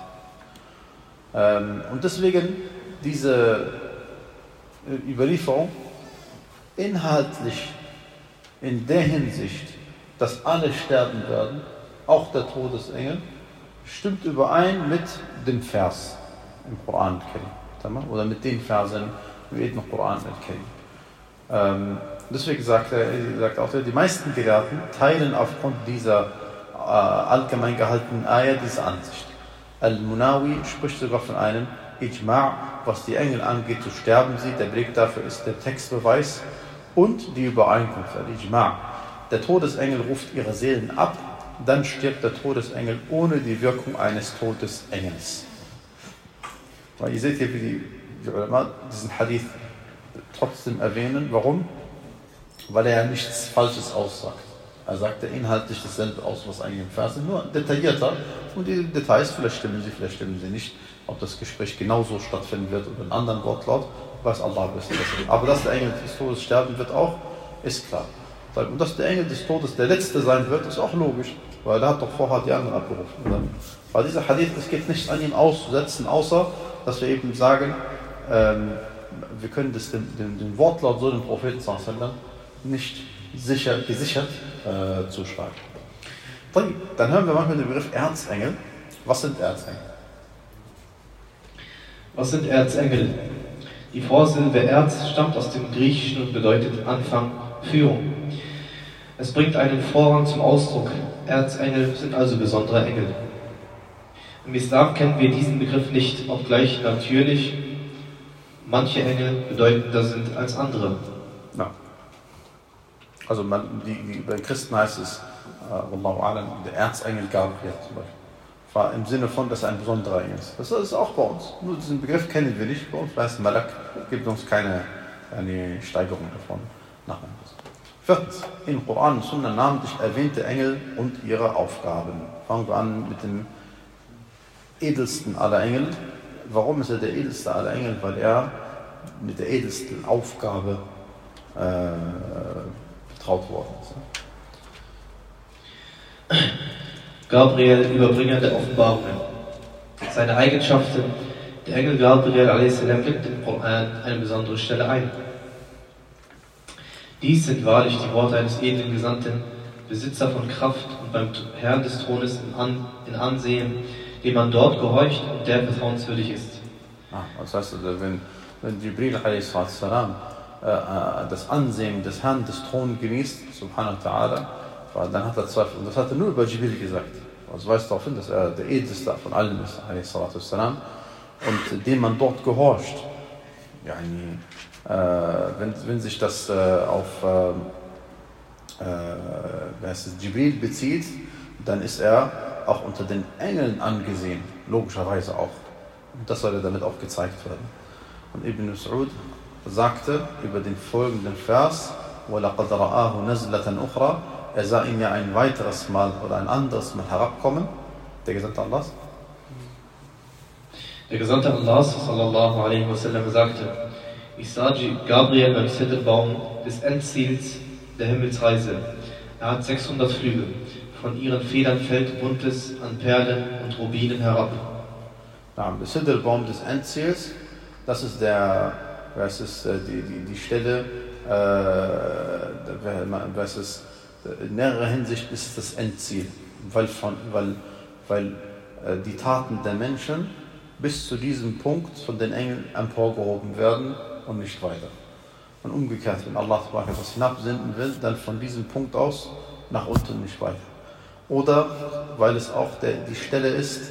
wird. Und deswegen diese Überlieferung inhaltlich in der Hinsicht, dass alle sterben werden, auch der Todesengel, stimmt überein mit dem Vers im Koran al-Karim oder mit den Versen im Koran al-Karim. Deswegen sagt auch, die meisten Gelehrten teilen aufgrund dieser allgemein gehaltenen Ayah diese Ansicht. Al-Munawi spricht sogar von einem Ijma', was die Engel angeht, so sterben sie. Der Beleg dafür ist der Textbeweis und die Übereinkunft, Al-Ijma'. Der Todesengel ruft ihre Seelen ab, dann stirbt der Todesengel ohne die Wirkung eines Todesengels. Weil ihr seht hier, wie die Ulama diesen Hadith trotzdem erwähnen. Warum? Weil er ja nichts Falsches aussagt. Er sagt ja inhaltlich dasselbe aus, was eigentlich im Vers ist, nur detaillierter. Und die Details, vielleicht stimmen sie nicht. Ob das Gespräch genauso stattfinden wird oder einen anderen Wortlaut, weiß Allah besser. Aber dass der Engel des Todes sterben wird auch, ist klar. Und dass der Engel des Todes der Letzte sein wird, ist auch logisch, weil er hat doch vorher die anderen abgerufen. Weil dieser Hadith, es geht nicht an ihm auszusetzen, außer dass wir eben sagen, wir können das den Wortlaut so dem Propheten nicht gesichert zuschreiben. Dann hören wir manchmal den Begriff Erzengel. Was sind Erzengel? Was sind Erzengel? Die Vorsilbe Erz stammt aus dem Griechischen und bedeutet Anfang, Führung. Es bringt einen Vorrang zum Ausdruck. Erzengel sind also besondere Engel. Im Islam kennen wir diesen Begriff nicht, obgleich natürlich manche Engel bedeutender sind als andere. Ja. Also bei Christen heißt es, Wallahu a'lam, der Erzengel Gabriel zum Beispiel. War im Sinne von, dass er ein besonderer Engel ist. Das ist auch bei uns. Nur diesen Begriff kennen wir nicht. Bei uns heißt Malak, gibt uns keine Steigerung davon. Viertens, im Koran und Sunna namentlich erwähnte Engel und ihre Aufgaben. Fangen wir an mit dem edelsten aller Engel. Warum ist er der edelste aller Engel? Weil er mit der edelsten Aufgabe betraut worden ist. Gabriel, Überbringer der Offenbarungen. Seine Eigenschaften. Der Engel Gabriel a.s. nimmt im Koran eine besondere Stelle ein. Dies sind wahrlich die Worte eines edlen Gesandten, Besitzer von Kraft und beim Herrn des Thrones in Ansehen, dem man dort gehorcht und der vertrauenswürdig ist. Das heißt, wenn Jibril a.s. das Ansehen des Herrn des Thrones genießt, subhanahu wa ta'ala, dann hat er Zweifel. Und das hat er nur über Jibril gesagt. Das weist darauf hin, dass er der edelste von allen ist, a.s. und dem man dort gehorcht. Wenn sich das auf Jibril bezieht, dann ist er auch unter den Engeln angesehen, logischerweise auch. Und das soll damit auch gezeigt werden. Und Ibn Mas'ud sagte über den folgenden Vers, وَلَقَدْ رَآهُ نَزْلَةً أُخْرَى, er sah ihn ja ein weiteres Mal oder ein anderes Mal herabkommen, der Gesandte Allahs. Der Gesandte Allahs, sallallahu alaihi wasallam, sagte, ich sah Gabriel beim Sidrbaum des Endziels der Himmelsreise. Er hat 600 Flügel. Von ihren Federn fällt Buntes an Perlen und Rubinen herab. Der Sidrbaum des Endziels, das ist die Stelle, in mehrerer Hinsicht ist das Endziel, weil die Taten der Menschen bis zu diesem Punkt von den Engeln emporgehoben werden und nicht weiter. Und umgekehrt, wenn Allah etwas hinabsenden will, dann von diesem Punkt aus nach unten, nicht weiter. Oder weil es auch die Stelle ist,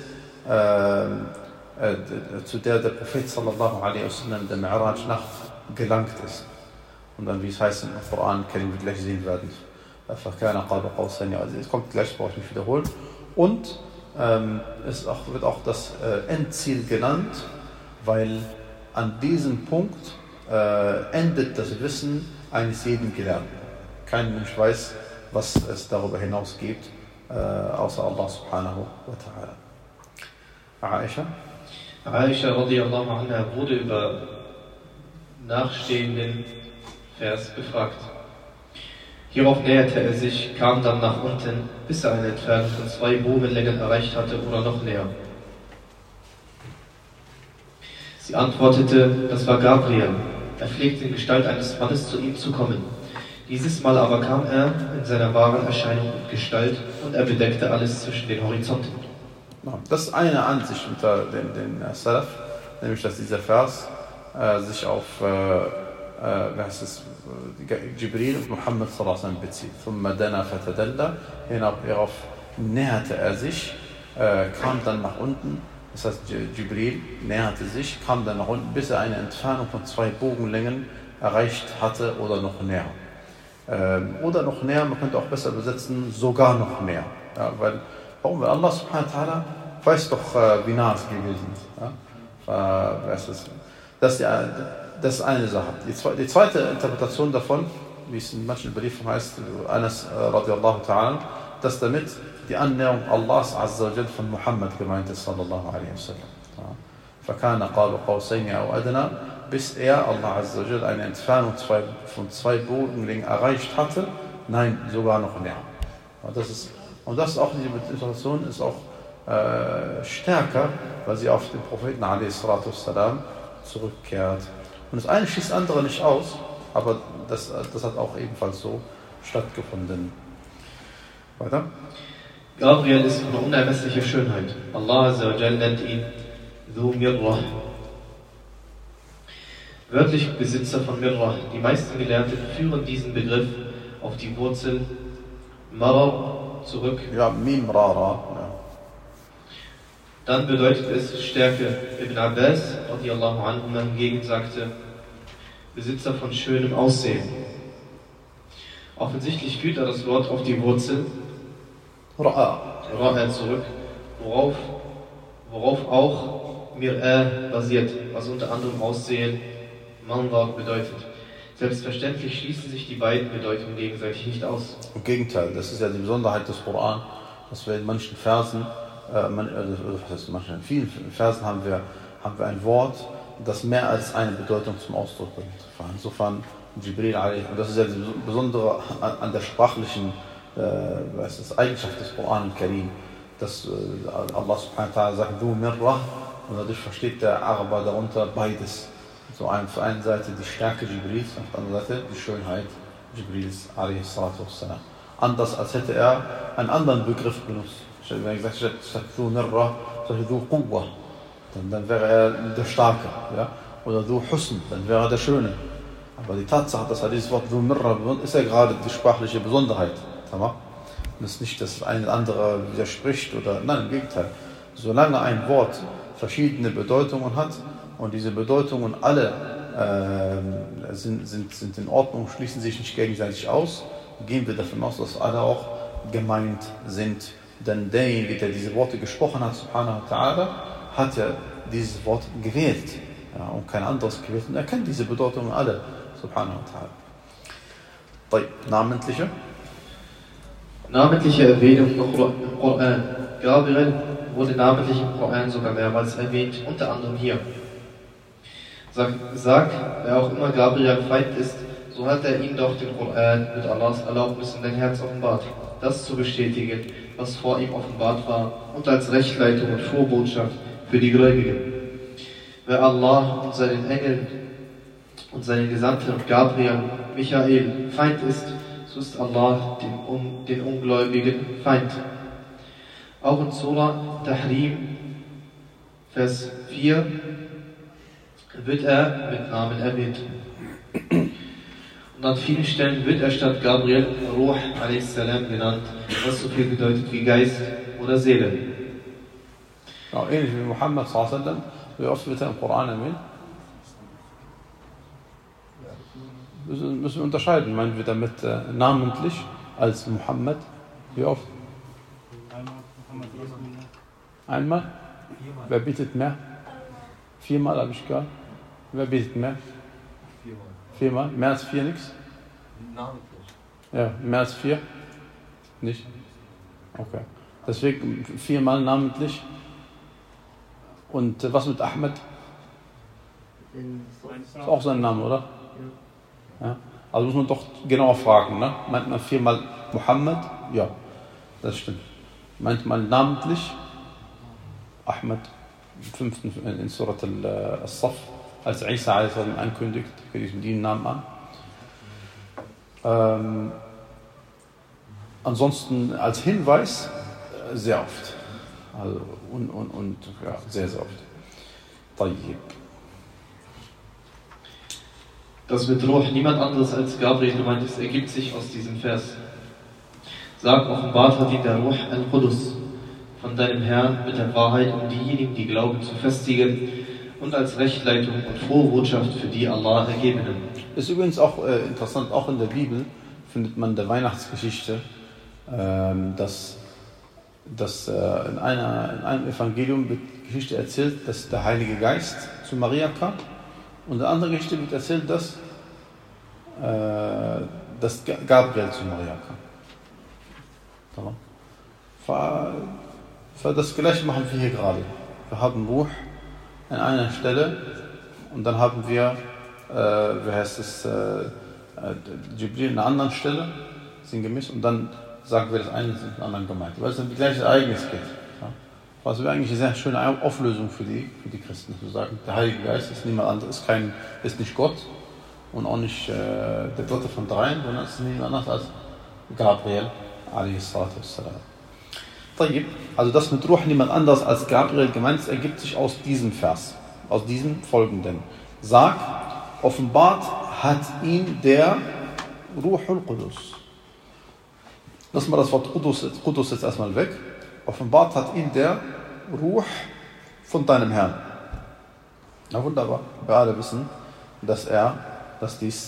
zu der der Prophet sallallahu alaihi wasallam der Mi'raj-Nacht gelangt ist. Und dann, wie es heißt im Koran, können wir gleich sehen werden. Also es kommt gleich, brauche ich nicht wiederholen. Und es wird auch das Endziel genannt, weil an diesem Punkt endet das Wissen eines jeden Gelehrten. Kein Mensch weiß, was es darüber hinaus gibt, außer Allah subhanahu wa ta'ala. Aisha? Aisha radiallahu anha wurde über nachstehenden Vers befragt. Hierauf näherte er sich, kam dann nach unten, bis er eine Entfernung von 2 Bogenlängen erreicht hatte oder noch näher. Sie antwortete, das war Gabriel. Er pflegte in Gestalt eines Mannes zu ihm zu kommen. Dieses Mal aber kam er in seiner wahren Erscheinung und Gestalt und er bedeckte alles zwischen den Horizonten. Das ist eine Ansicht unter den Salaf, nämlich dass dieser Vers sich auf Jibril und Muhammad sallallahu alaihi wasallam bezieht. ثم دنا فتدلى, hierauf näherte er sich, kam dann nach unten. Das heißt, Jibril näherte sich, kam dann nach unten, bis er eine Entfernung von 2 Bogenlängen erreicht hatte oder noch näher. Oder noch näher, man könnte auch besser übersetzen, sogar noch näher. Ja, warum? Weil Allah subhanahu wa ta'ala weiß doch, wie nah es gewesen ist. Ja? Das ist eine Sache. Die zweite Interpretation davon, wie es in manchen Überlieferungen heißt, Anas radiallahu ta'ala, dass damit die Annäherung Allahs azza wa jal von Muhammad gemeint ist, sallallahu alaihi wasallam. فَكَانَ قَابَ قَوْسَيْنِ أَوْ أَدْنَى, bis er, Allah azza wa jal, eine Entfernung von 2 Bogenlängen erreicht hatte, nein, sogar noch näher. Und das ist auch, diese Interpretation ist auch stärker, weil sie auf den Propheten alaihi salatu wassalam zurückkehrt. Und das eine schließt das andere nicht aus, aber das hat auch ebenfalls so stattgefunden. Weiter. Gabriel ist von unermesslicher Schönheit. Allah Azza wa Jal nennt ihn Dhu Mirrah. Wörtlich Besitzer von Mirrah. Die meisten Gelehrten führen diesen Begriff auf die Wurzel Marar zurück. Ja, Mimrara. Ja. Dann bedeutet es Stärke. Ibn Abbas radiallahu anhu hingegen sagte Besitzer von schönem Aussehen. Offensichtlich führt er das Wort auf die Wurzel Ra'a zurück, worauf auch Mir'a basiert, was unter anderem Aussehen Manzar bedeutet. Selbstverständlich schließen sich die beiden Bedeutungen gegenseitig nicht aus. Im Gegenteil, das ist ja die Besonderheit des Koran, dass wir in manchen Versen, in vielen Versen haben wir ein Wort, das mehr als eine Bedeutung zum Ausdruck bringt. Insofern Jibril alaihi, und das ist ja das Besondere an der sprachlichen Eigenschaft des Koran al-Karim, dass Allah subhanahu wa ta'ala sagt, du Mirrah, und dadurch versteht der Araber darunter beides. So auf der einen Seite die Stärke Jibrils, auf der anderen Seite die Schönheit Jibrils alaihi salatu wassalam. Anders als hätte er einen anderen Begriff benutzt. Wenn er gesagt hätte, du Mirrah, du Quwwa, dann wäre er der Starke. Ja? Oder du Husn, dann wäre er der Schöne. Aber die Tatsache, dass er dieses Wort du Mirrah benutzt, ist ja gerade die sprachliche Besonderheit. Und es ist nicht, dass ein anderer widerspricht oder nein, im Gegenteil. Solange ein Wort verschiedene Bedeutungen hat und diese Bedeutungen alle sind in Ordnung, schließen sich nicht gegenseitig aus, gehen wir davon aus, dass alle auch gemeint sind. Denn derjenige, der diese Worte gesprochen hat, subhanahu wa ta'ala, hat ja dieses Wort gewählt, ja, und kein anderes gewählt. Und er kennt diese Bedeutungen alle, subhanahu wa ta'ala. Namentliche Erwähnung im Koran. Gabriel wurde namentlich im Koran sogar mehrmals erwähnt, unter anderem hier. Sag, wer auch immer Gabriel Feind ist, so hat er ihm doch den Koran mit Allahs Erlaubnis in dein Herz offenbart, das zu bestätigen, was vor ihm offenbart war, und als Rechtleitung und Vorbotschaft für die Gläubigen. Wer Allah und seinen Engeln und seinen Gesandten und Gabriel, Michael, Feind ist, so ist Allah den Ungläubigen Feind. Auch in Surah Tahrim, Vers 4, wird er mit Namen erwähnt. Und an vielen Stellen wird er statt Gabriel Ruh a.s. genannt, was so viel bedeutet wie Geist oder Seele. Ja, ähnlich wie Muhammad sallallahu alaihi wasallam. Wie oft wird er im Koran erwähnt? Müssen wir unterscheiden. Meinen wir damit namentlich als Muhammad? Wie oft? Einmal? Wer bietet mehr? 4-mal habe ich gehört. Wer bietet mehr? 4-mal. Mehr als 4 nichts? Namentlich. Ja, mehr als 4? Nicht? Okay. Deswegen 4-mal namentlich. Und was mit Ahmed? Ist auch sein Name, oder? Ja. Also muss man doch genauer fragen, ne? Meint man 4-mal Muhammad? Ja, das stimmt. Meint man namentlich Ahmed, im 5. in Surat al-Saf, als Isa ankündigt, kündigt mit ihm Namen an. Ansonsten als Hinweis sehr oft. Also und ja, sehr, sehr oft. Tayyib. Dass mit Ruh niemand anderes als Gabriel gemeint ist, ergibt sich aus diesem Vers. Sag, offenbart hat ihn der Ruh al-Qudus von deinem Herrn mit der Wahrheit, um diejenigen, die glauben, zu festigen und als Rechtleitung und frohe Botschaft für die Allah Ergebenen. Ist übrigens auch interessant, auch in der Bibel findet man in der Weihnachtsgeschichte, dass in einem Evangelium wird Geschichte erzählt, dass der Heilige Geist zu Maria kam. Und in der anderen Geschichte wird erzählt, dass Gabriel zu Maria kam. Das Gleiche machen wir hier gerade. Wir haben Ruh an einer Stelle und dann haben wir, Jibril an einer anderen Stelle, sinngemäß, und dann sagen wir das eine und das anderen gemeint, weil es dann die gleiche Ereignis gibt. Ja. Was wäre eigentlich eine sehr schöne Auflösung für die Christen, zu sagen, der Heilige Geist ist niemand anderes, ist nicht Gott und auch nicht der dritte von dreien, sondern es ist niemand anderes als Gabriel a.s. Also das mit Ruh niemand anderes als Gabriel gemeint ist, ergibt sich aus diesem Vers, aus diesem folgenden. Sag, offenbart hat ihn der Ruh al-Qudus. Lass mal das Wort Qudus jetzt erstmal weg. Offenbart hat ihn der Ruh von deinem Herrn. Na wunderbar. Wir alle wissen, dass dies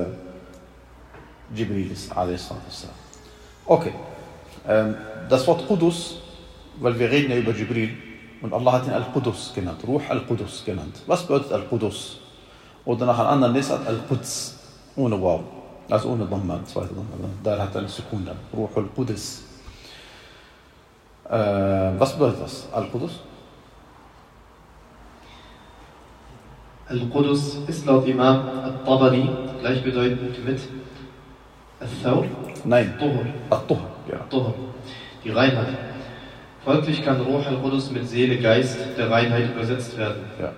Jibril ist. Okay. Das Wort Qudus, weil wir reden ja über Jibril und Allah hat ihn Al-Qudus genannt, Ruh Al-Qudus genannt. Was bedeutet Al-Qudus? Oder nach einem anderen Lesart Al-Quds, ohne Waw, also ohne Dhamma, zweite Dhamma. Da hat er eine Sekunde, Ruh Al-Qudus. Was bedeutet das, Al-Qudus? Al-Qudus ist laut Imam al-Tabari gleichbedeutend mit Al-Thawr? Nein, Tuhur. Al-Tuhur, ja. Tuhur, die Reinheit. Folglich kann Ruh al-Qudus mit Seele, Geist der Reinheit übersetzt werden. Ja.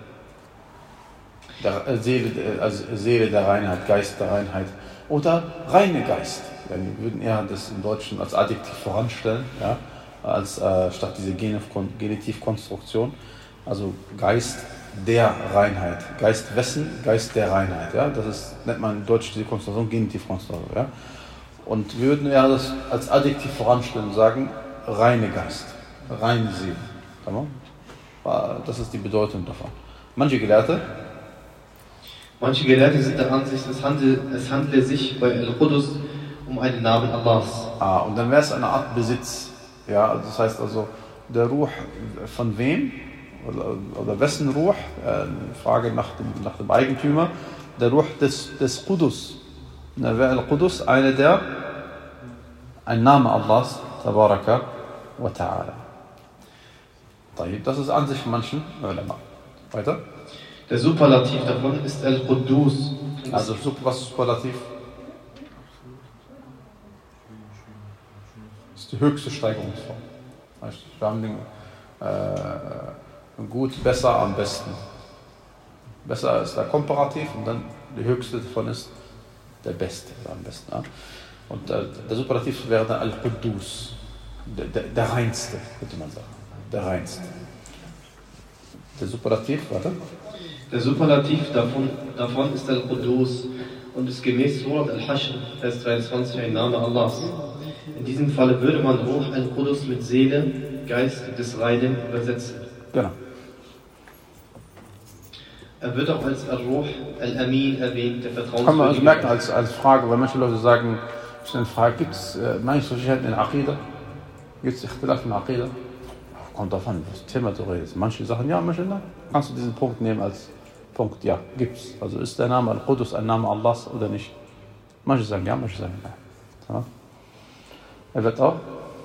Seele der Reinheit, Geist der Reinheit. Oder reine Geist. Ja, wir würden eher das im Deutschen als Adjektiv voranstellen, ja, als statt diese Genitivkonstruktion. Also Geist der Reinheit. Geist wessen? Geist der Reinheit. Ja? Das nennt man in Deutsch diese Konstruktion Genitivkonstruktion. Ja? Und wir würden eher das als Adjektiv voranstellen und sagen, reine Geist, reine Seele. Das ist die Bedeutung davon. Manche Gelehrte sind der Ansicht, es handle sich bei Al-Qudus um einen Namen Allahs. Und dann wäre es eine Art Besitz. Ja, das heißt also, der Ruh von wem? Oder wessen Ruh? Frage nach dem Eigentümer. Der Ruh des Qudus. Da wäre Al-Qudus ein Name Allahs, Tabaraka wa Ta'ala. Das ist Ansicht von manchen Ulama. Weiter? Der Superlativ davon ist Al-Quddus. Also was ist Superlativ? Das ist die höchste Steigerungsform. Wir haben gut, besser, am besten. Besser ist der Komparativ und dann die höchste davon ist der Beste, am besten. Ja? Und der Superlativ wäre dann Al-Quddus, der Reinste, könnte man sagen. Der Reinste. Der Superlativ, warte. Der Superlativ davon ist Al-Qudus und ist gemäß Surat Al-Hashr, Vers 23, ein Name Allahs. In diesem Falle würde man Ruh al-Qudus mit Seele, Geist des Reinen übersetzen. Genau. Er wird auch als Ar-Ruh al-Amin erwähnt, der Kann man also Vertrauenswürdige. merken als Frage, weil manche Leute sagen, ich stelle eine Frage, gibt es Meinungsverschiedenheiten in Aqidah? Gibt es Ikhtilaf in Aqidah? Kommt davon, was Thema du redest. Manche sagen ja, manche nein. Kannst du diesen Punkt nehmen als Punkt? Ja, gibt's. Also ist der Name Al-Qudus ein Name Allahs oder nicht? Manche sagen ja, manche sagen nein. Ja. Er wird auch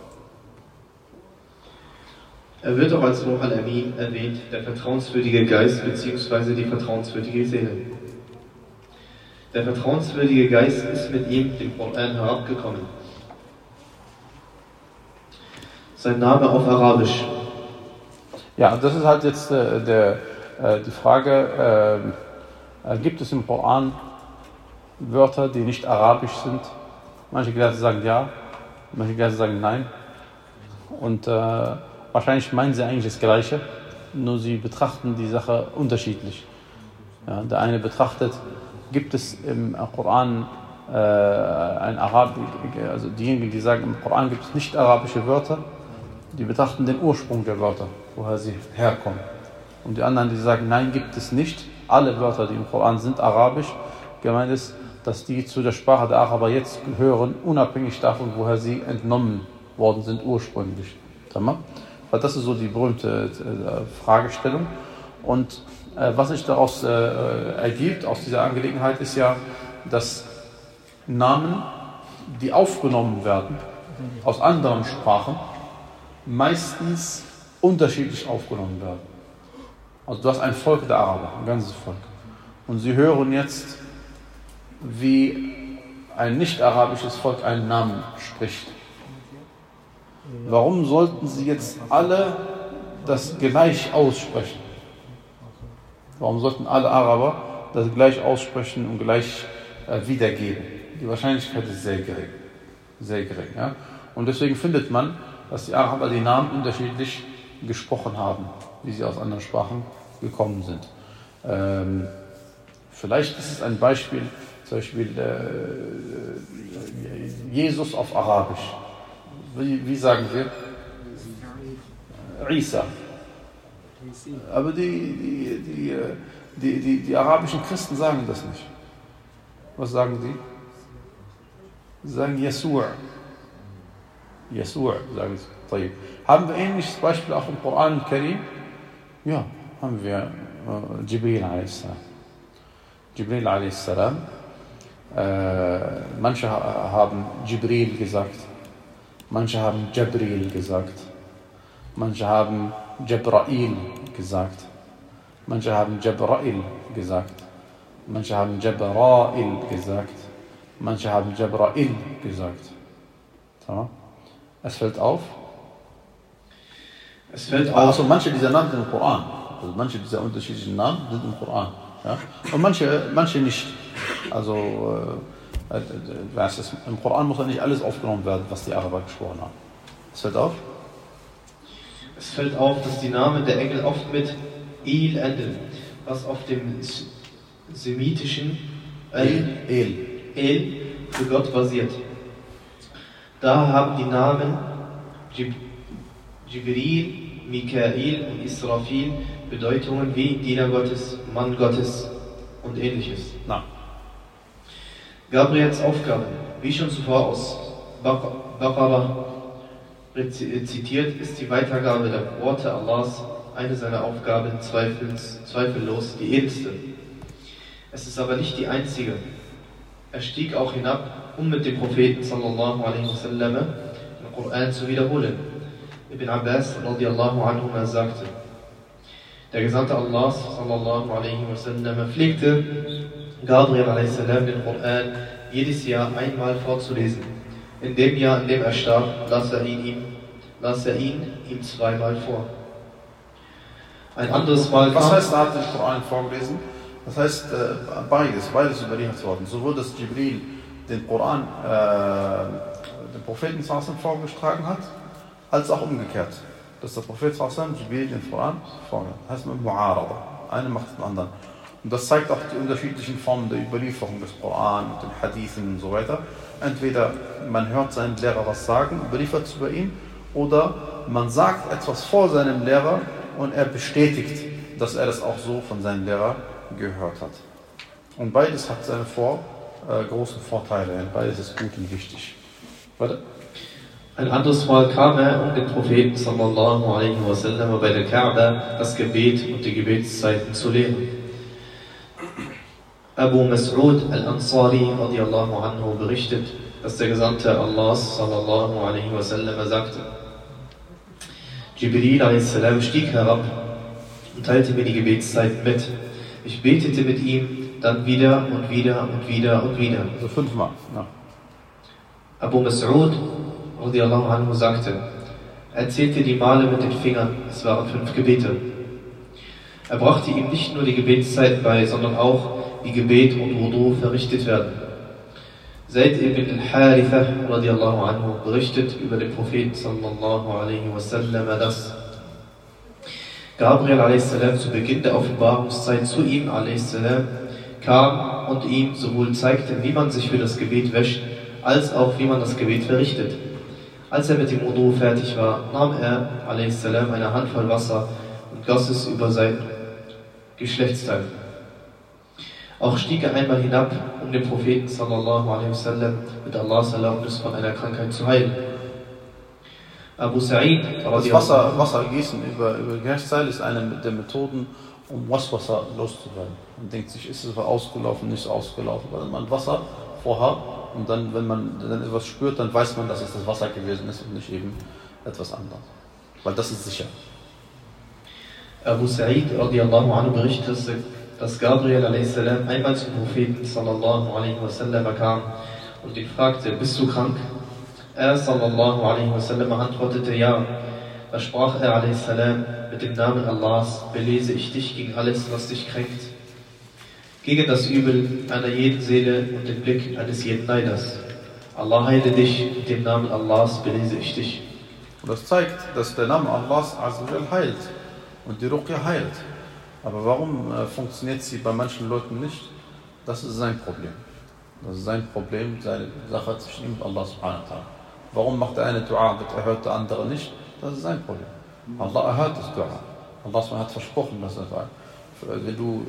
als Ruh al-Amin erwähnt, der vertrauenswürdige Geist bzw. die vertrauenswürdige Seele. Der vertrauenswürdige Geist ist mit ihm, dem Koran, herabgekommen. Sein Name auf Arabisch. ja, das ist halt jetzt die Frage, gibt es im Koran Wörter, die nicht arabisch sind? Manche Gelehrte sagen ja, manche Gelehrte sagen nein. Und wahrscheinlich meinen sie eigentlich das Gleiche, nur sie betrachten die Sache unterschiedlich. Ja, der eine betrachtet, gibt es im Koran ein Arabisch, also diejenigen, die sagen, im Koran gibt es nicht arabische Wörter, die betrachten den Ursprung der Wörter, woher sie herkommen. Und die anderen, die sagen, nein, gibt es nicht. Alle Wörter, die im Koran sind, arabisch. Gemeint ist, dass die zu der Sprache der Araber jetzt gehören, unabhängig davon, woher sie entnommen worden sind ursprünglich. Weil das ist so die berühmte Fragestellung. Und was sich daraus ergibt, aus dieser Angelegenheit, ist ja, dass Namen, die aufgenommen werden aus anderen Sprachen, meistens unterschiedlich aufgenommen werden. Also du hast ein Volk der Araber, ein ganzes Volk. Und sie hören jetzt, wie ein nicht-arabisches Volk einen Namen spricht. Warum sollten sie jetzt alle das gleich aussprechen? Warum sollten alle Araber das gleich aussprechen und gleich wiedergeben? Die Wahrscheinlichkeit ist sehr gering. Sehr gering. Ja? Und deswegen findet man, dass die Araber die Namen unterschiedlich gesprochen haben, wie sie aus anderen Sprachen gekommen sind. Vielleicht ist es ein Beispiel, zum Beispiel Jesus auf Arabisch. Wie sagen wir? Isa. Aber die arabischen Christen sagen das nicht. Was sagen sie? Sie sagen Yesur. Yesur, sagen sie. Haben wir ein ähnliches Beispiel auch im Koran Karim? Ja, haben wir Jibril a.s. Jibril a.s. Manche haben Jibril gesagt, manche haben Jabril gesagt, manche haben Jabrail gesagt, manche haben Jabrail gesagt, manche haben Jabrail gesagt, manche haben Jabrail gesagt. So. Es fällt auf. Also manche dieser Namen sind im Koran. Also manche dieser unterschiedlichen Namen sind im Koran. Ja? Und manche nicht. Also im Koran muss ja nicht alles aufgenommen werden, was die Araber gesprochen haben. Es fällt auf. Es fällt auf, dass die Namen der Engel oft mit Il enden, was auf dem semitischen El für Gott basiert. Daher haben die Namen Jibril, Mikael und Israfil Bedeutungen wie Diener Gottes, Mann Gottes und ähnliches. Gabriels Aufgabe, wie schon zuvor aus Baqarah zitiert, ist die Weitergabe der Worte Allahs eine seiner Aufgaben, zweifellos die edelste. Es ist aber nicht die einzige. Er stieg auch hinab, um mit dem Propheten sallallahu alaihi wasallam den Koran zu wiederholen. Ibn Abbas radiallahu anhu sagte, der Gesandte Allahs sallallahu alaihi wasallam pflegte Gabriel a.s. den Koran jedes Jahr einmal vorzulesen. In dem Jahr, in dem er starb, las er ihn ihm zweimal vor. Ein anderes Mal. Was heißt, er hat den Koran vorgelesen? Das heißt, beides überliefert worden. Sowohl, dass Jibril den Koran dem Propheten vorgetragen hat, als auch umgekehrt. Dass der Prophet Jibril den Koran vorgelesen hat. Das heißt mit Mu'arada. Einer macht den anderen. Und das zeigt auch die unterschiedlichen Formen der Überlieferung des Koran und den Hadithen und so weiter. Entweder man hört seinen Lehrer was sagen, überliefert es über ihn, oder man sagt etwas vor seinem Lehrer und er bestätigt, dass er das auch so von seinem Lehrer gehört hat. Und beides hat seine großen Vorteile, beides ist gut und wichtig. Warte. Ein anderes Mal kam er, um den Propheten sallallahu alaihi wasallam bei der Kaaba das Gebet und die Gebetszeiten zu lehren. Abu Mas'ud al-Ansari radiyallahu anhu berichtet, dass der Gesandte Allahs sallallahu alaihi wasallam sagte: Jibril a.s. stieg herab und teilte mir die Gebetszeiten mit. Ich betete mit ihm, dann wieder und wieder und wieder und wieder. Also 5-mal. Ja. Abu Mas'ud radiyallahu anhu sagte, er zählte die Male mit den Fingern, es waren 5 Gebete. Er brachte ihm nicht nur die Gebetszeiten bei, sondern auch, wie Gebet und Wudu verrichtet werden. Zayd ibn al-Haritha radiyallahu anhu berichtet über den Propheten sallallahu alaihi wasallam, dass Gabriel a.s. zu Beginn der Offenbarungszeit zu ihm a.s. kam und ihm sowohl zeigte, wie man sich für das Gebet wäscht, als auch wie man das Gebet verrichtet. Als er mit dem Wudu fertig war, nahm er a.s. eine Handvoll Wasser und goss es über sein Geschlechtsteil. Auch stieg er einmal hinab, um den Propheten sallallahu alaihi wasallam mit Allahs Erlaubnis von einer Krankheit zu heilen. Abu Sa'id das Wasser gießen über Geschlechtsteil ist eine der Methoden, um Wasser loszuwerden. Man denkt sich, ist es ausgelaufen, nicht ausgelaufen, weil man Wasser vorhat und dann, wenn man dann etwas spürt, dann weiß man, dass es das Wasser gewesen ist und nicht eben etwas anderes. Weil das ist sicher. Abu Sa'id radiyallahu anhu berichtet, dass Gabriel a.s. einmal zum Propheten sallallahu alaihi wasallam kam und ihn fragte, bist du krank? Er sallallahu alaihi wasallam antwortete ja. Da sprach er a.s. mit dem Namen Allahs belese ich dich gegen alles, was dich kränkt, gegen das Übel einer jeden Seele und den Blick eines jeden Neiders. Allah heile dich, mit dem Namen Allahs belese ich dich. Und das zeigt, dass der Name Allahs heilt und die Ruqya heilt. Aber warum funktioniert sie bei manchen Leuten nicht? Das ist sein Problem. Das ist sein Problem, seine Sache zwischen ihm und Allah subhanahu wa ta'ala. Warum macht der eine Dua, wird erhört, der andere nicht? Das ist sein Problem. Allah erhört das Dua. Allah hat versprochen, dass er war. Wenn du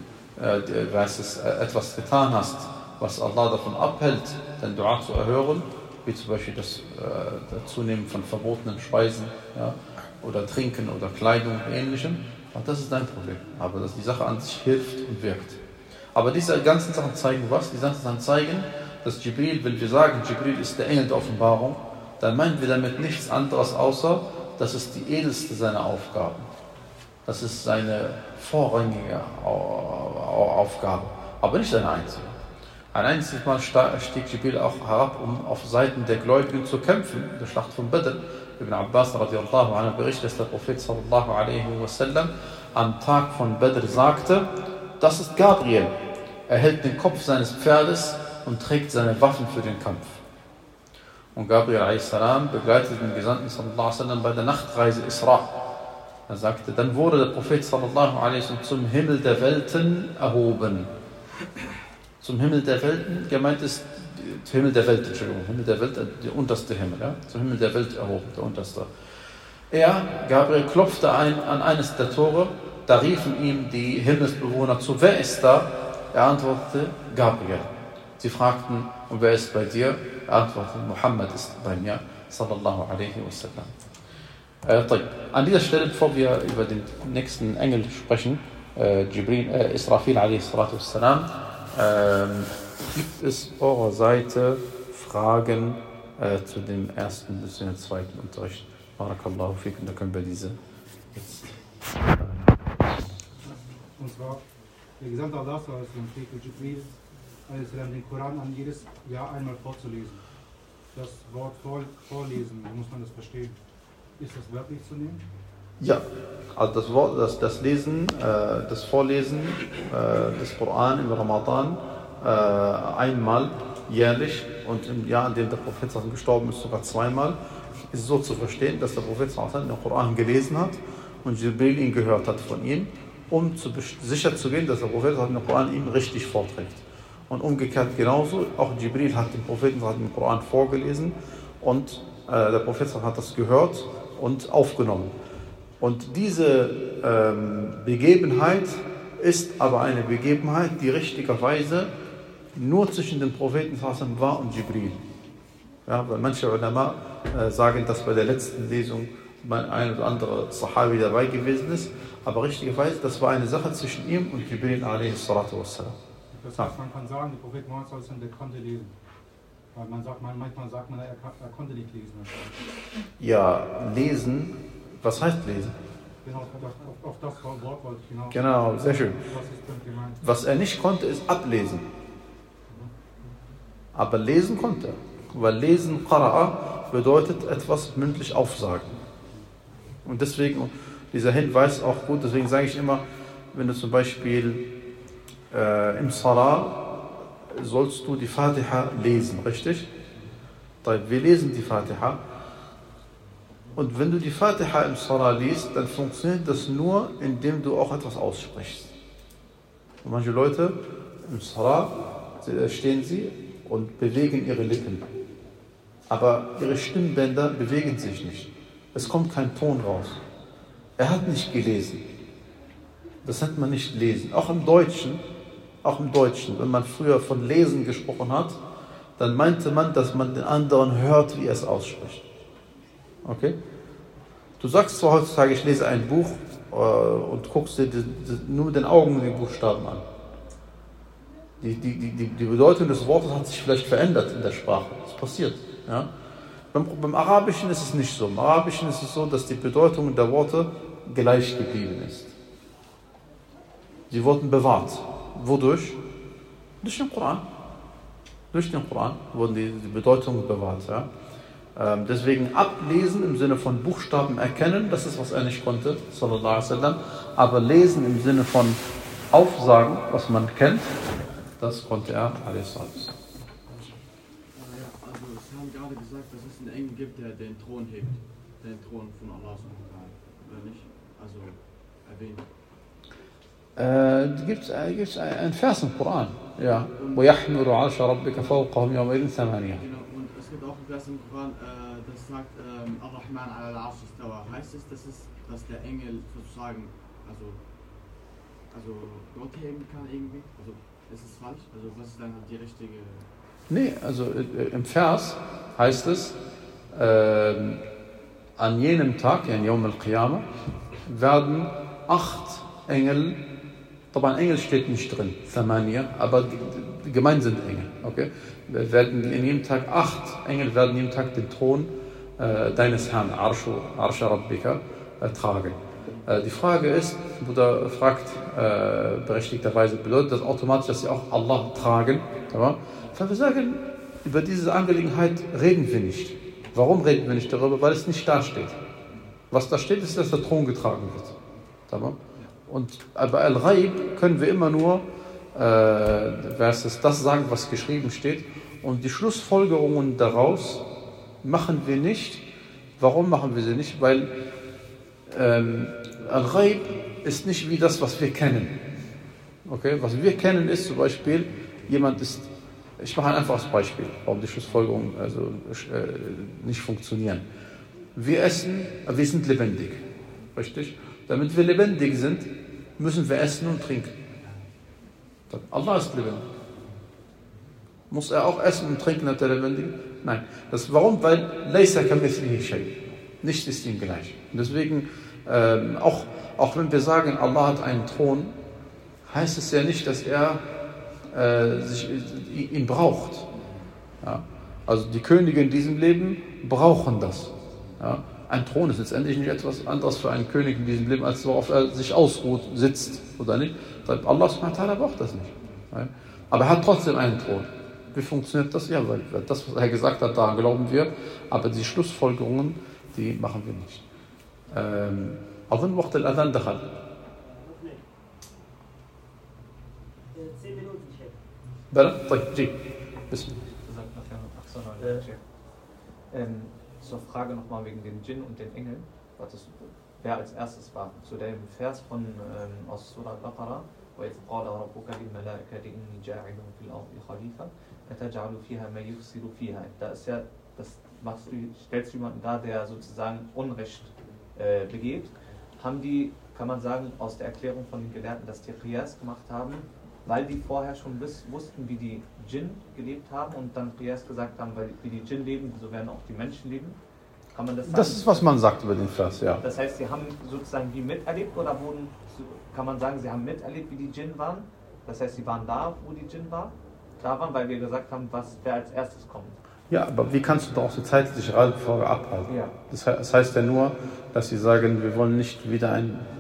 etwas getan hast, was Allah davon abhält, dein Dua zu erhören, wie zum Beispiel das Zunehmen von verbotenen Speisen, ja, oder Trinken oder Kleidung und Ähnlichem, das ist dein Problem. Aber dass die Sache an sich hilft und wirkt. Aber diese ganzen Sachen zeigen was? Die ganzen Sachen zeigen, dass Jibril, wenn wir sagen, Jibril ist der Engel der Offenbarung, dann meinen wir damit nichts anderes, außer, das ist die edelste seiner Aufgaben. Das ist seine vorrangige Aufgabe, aber nicht seine einzige. Ein einziges Mal stieg Jibril auch herab, um auf Seiten der Gläubigen zu kämpfen, in der Schlacht von Badr. Ibn Abbas radiyallahu anhu berichtet, dass der Prophet sallallahu alaihi wasallam am Tag von Badr sagte, das ist Gabriel. Er hält den Kopf seines Pferdes und trägt seine Waffen für den Kampf. Und Gabriel a.s. begleitete den Gesandten sallallahu alaihi wasallam bei der Nachtreise Isra. Er sagte, dann wurde der Prophet sallallahu alaihi wasallam zum Himmel der Welten erhoben. Zum Himmel der Welten, gemeint ist Himmel der Welt, Himmel der Welt, der unterste Himmel, ja? Zum Himmel der Welt erhoben, der unterste. Gabriel, klopfte an eines der Tore, da riefen ihm die Himmelsbewohner zu, wer ist da? Er antwortete, Gabriel. Sie fragten, und wer ist bei dir? Er antwortete, Muhammad ist bei mir, sallallahu alaihi wasallam. An dieser Stelle, bevor wir über den nächsten Engel sprechen, Israfil alaihi salatu wassalam, gibt es auf eurer Seite Fragen zu dem ersten bis zum zweiten Unterricht? Barakallahu fikum, da können wir diese jetzt. Und zwar, der Gesandte Allah pflegte Jibril den Koran an jedes Jahr einmal vorzulesen. Das Wort vorlesen, wie muss man das verstehen? Ist das wörtlich zu nehmen? Ja, also das Lesen, das Vorlesen des Koran im Ramadan einmal jährlich und im Jahr, in dem der Prophet gestorben ist, sogar zweimal, ist so zu verstehen, dass der Prophet den Koran gelesen hat und Jibril ihn gehört hat von ihm um sicher zu gehen, dass der Prophet den Koran ihm richtig vorträgt. Und umgekehrt genauso, auch Jibril hat dem Propheten den Koran vorgelesen und der Prophet hat das gehört und aufgenommen. Und diese Begebenheit ist aber eine Begebenheit, die richtigerweise nur zwischen den Propheten war und Jibril. Ja, weil manche Ulama sagen, dass bei der letzten Lesung ein oder andere Sahabi dabei gewesen ist, aber richtigerweise, das war eine Sache zwischen ihm und Jibril a.s. Das heißt, man kann sagen, der Prophet Mohammed, der konnte lesen. Weil manchmal sagt man, er konnte nicht lesen. Ja, lesen, was heißt lesen? Genau, auf das Wort wollte ich hinaus. Genau, sehr schön. Was ist denn gemeint? Was er nicht konnte, ist ablesen. Aber lesen konnte er. Weil lesen, Qara'a, bedeutet etwas mündlich aufsagen. Und deswegen, dieser Hinweis auch gut, deswegen sage ich immer, wenn du zum Beispiel im Salah sollst du die Fatiha lesen, richtig? Wir lesen die Fatiha. Und wenn du die Fatiha im Salah liest, dann funktioniert das nur, indem du auch etwas aussprichst. Und manche Leute im Salah stehen sie und bewegen ihre Lippen. Aber ihre Stimmbänder bewegen sich nicht. Es kommt kein Ton raus. Er hat nicht gelesen. Das nennt man nicht lesen. Auch im Deutschen, wenn man früher von Lesen gesprochen hat, dann meinte man, dass man den anderen hört, wie er es ausspricht. Okay? Du sagst zwar heutzutage, ich lese ein Buch und guckst dir nur mit den Augen die Buchstaben an. Die Bedeutung des Wortes hat sich vielleicht verändert in der Sprache. Das passiert. Ja? Beim Arabischen ist es nicht so. Im Arabischen ist es so, dass die Bedeutung der Worte gleich geblieben ist. Sie wurden bewahrt. Wodurch? Durch den Koran. Durch den Koran wurden die Bedeutungen bewahrt. Ja? Deswegen ablesen im Sinne von Buchstaben erkennen, das ist, was er nicht konnte, sallallahu alaihi wasallam. Aber lesen im Sinne von Aufsagen, was man kennt, das konnte er, alaihi sallam. Also Sie haben gerade gesagt, dass es einen Engel gibt, der den Thron hebt, den Thron von Allah, oder nicht? Also erwähnt. Gibt es einen Vers im Koran, ja. وَيَحْمِرُ عَرْشَ رَبِّكَ فَوْقَهُمْ يَوْمَئِذٍ ثَمَانِيَةٌ. Genau, und es gibt auch einen Vers im Koran, das sagt, Ar-Rahman ala al-Arsh istawa. Heißt es, dass der Engel sozusagen, also Gott heben kann irgendwie? Also ist es falsch? Also was ist dann die richtige... Nee, also im Vers heißt es, an jenem Tag, in Yawm al-Qiyamah, werden 8 Engel, aber Engel steht nicht drin, Thamaniya, aber gemeint sind Engel, okay? In jedem Tag 8 Engel werden jeden Tag den Thron deines Herrn, Arsha Rabbika, tragen. Die Frage ist, Bruder fragt berechtigterweise, bedeutet das automatisch, dass sie auch Allah tragen? Aber wir sagen, über diese Angelegenheit reden wir nicht. Warum reden wir nicht darüber? Weil es nicht da steht. Was da steht, ist, dass der Thron getragen wird. Und bei Al-Ghaib können wir immer nur das sagen, was geschrieben steht. Und die Schlussfolgerungen daraus machen wir nicht. Warum machen wir sie nicht? Weil Al-Ghaib ist nicht wie das, was wir kennen. Okay? Was wir kennen ist zum Beispiel, jemand ist, ich mache ein einfaches Beispiel, warum die Schlussfolgerungen nicht funktionieren. Wir essen, wir sind lebendig. Richtig? Damit wir lebendig sind, müssen wir essen und trinken. Allah ist lebendig. Muss er auch essen und trinken, hat er lebendig? Nein. Warum? Weil Laysa kamithlihi shay. Nichts ist ihm gleich. Und deswegen, auch wenn wir sagen, Allah hat einen Thron, heißt es ja nicht, dass er ihn braucht. Ja? Also die Könige in diesem Leben brauchen das. Ja? Ein Thron ist letztendlich nicht etwas anderes für einen König in diesem Leben, als worauf er sich ausruht, sitzt, oder nicht? Allah subhanahu wa ta'ala braucht das nicht. Ja? Aber er hat trotzdem einen Thron. Wie funktioniert das? Ja, weil das, was er gesagt hat, daran glauben wir, aber die Schlussfolgerungen, die machen wir nicht. أظن وقت الأذان دخل. 10 Minuten, Chef. بلى طيب جيب بسم الله. Zur Frage nochmal wegen den Djinn und den Engeln. wer als erstes war. Zu dem Vers aus Surah Al-Baqarah, وَإِذْ قَالَ رَبُّكَ لِلْمَلَائِكَةِ إِنِّي جَاعِلٌ فِي الْأَرْضِ خَلِيفَةً أَتَجْعَلُ فِيهَا مَن يُفْسِدُ فِيهَا. Da ist ja, stellst du jemanden dar, der sozusagen Unrecht begeht. Kann man sagen, aus der Erklärung von den Gelehrten, dass die Qiyas gemacht haben, weil die vorher schon wussten, wie die Djinn gelebt haben und dann Qiyas gesagt haben, weil wie die Djinn leben, so werden auch die Menschen leben. Kann man das sagen? Das ist, was man sagt über den Vers, ja. Das heißt, sie haben sozusagen die miterlebt oder kann man sagen, sie haben miterlebt, wie die Djinn waren? Das heißt, sie waren da, wo die Djinn da waren, weil wir gesagt haben, wer als erstes kommt. Ja, aber wie kannst du da auch die zeitliche Reihenfolge abhalten? Ja. Das heißt ja nur, dass sie sagen, wir wollen nicht wieder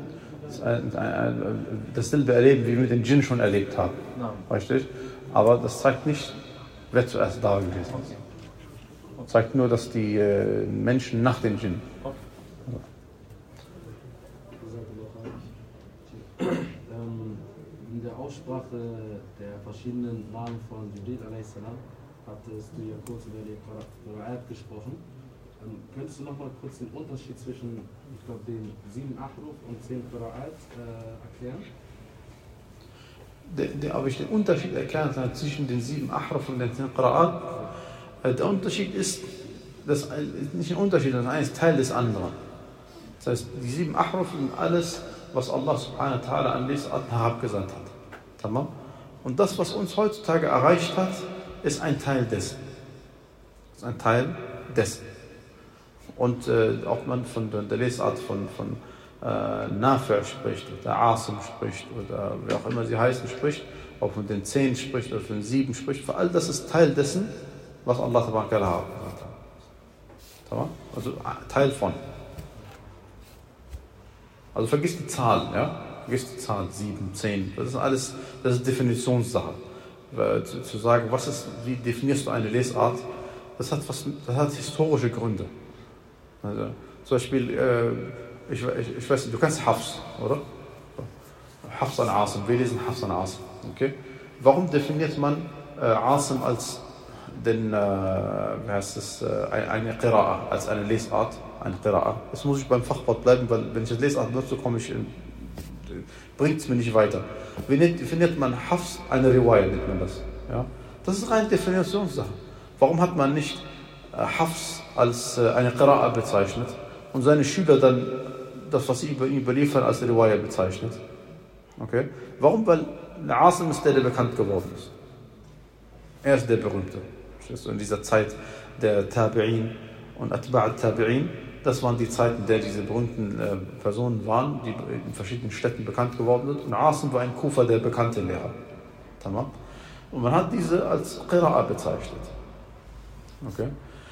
dasselbe erleben, wie wir mit den Djinn schon erlebt haben. Nein. Richtig? Aber das zeigt nicht, wer zuerst da gewesen ist. Okay. Das zeigt nur, dass die Menschen nach den Djinn. Okay. In der Aussprache der verschiedenen Namen von Jibril a.s. hattest du ja kurz über die Qira'at gesprochen. Könntest du noch mal kurz den Unterschied zwischen, ich glaube, den 7 Ahruf und 10 Qira'at erklären? Ob ich den Unterschied erklären kann zwischen den 7 Ahruf und den 10 Qira'at? Der Unterschied ist nicht ein Unterschied, sondern ein Teil des anderen. Das heißt, die 7 Ahruf sind alles, was Allah subhanahu wa ta'ala an Lesarten herabgesandt hat. Tamam? Und das, was uns heutzutage erreicht hat, ist ein Teil dessen. Das ist ein Teil dessen. Und ob man von der Lesart von Nafi' spricht, oder Asim spricht, oder wie auch immer sie heißen, spricht, ob man den 10 spricht oder von 7 spricht, für all das ist Teil dessen, was Allah gesagt hat. Also Teil von. Also vergiss die Zahlen, ja? Vergiss die Zahlen 7, 10, das ist alles, das ist Definitionssache. Zu sagen, wie definierst du eine Lesart, das hat historische Gründe. Also, zum Beispiel, ich weiß nicht, du kennst Hafs, oder? Hafs an Asim, wir lesen Hafs an Asim. Okay? Warum definiert man Asim als eine Qira'a, als eine Lesart? Eine Qira'a. Jetzt muss ich beim Fachwort bleiben, weil wenn ich das Lesart nutze, bringt es mir nicht weiter. Wie definiert man Hafs? Eine Riwaya nennt man das. Ja? Das ist reine Definitionssache. Warum hat man nicht Hafs als eine Qira'a bezeichnet und seine Schüler dann das, was sie über ihn überliefern, als Riwaya bezeichnet? Okay? Warum? Weil Asim ist der bekannt geworden ist. Er ist der Berühmte. In dieser Zeit der Tabi'in und Atba' Tabi'in, das waren die Zeiten, in der diese berühmten Personen waren, die in verschiedenen Städten bekannt geworden sind. Und Asim war in Kufa der bekannte Lehrer. Tamam? Und man hat diese als Qira'a bezeichnet. Okay?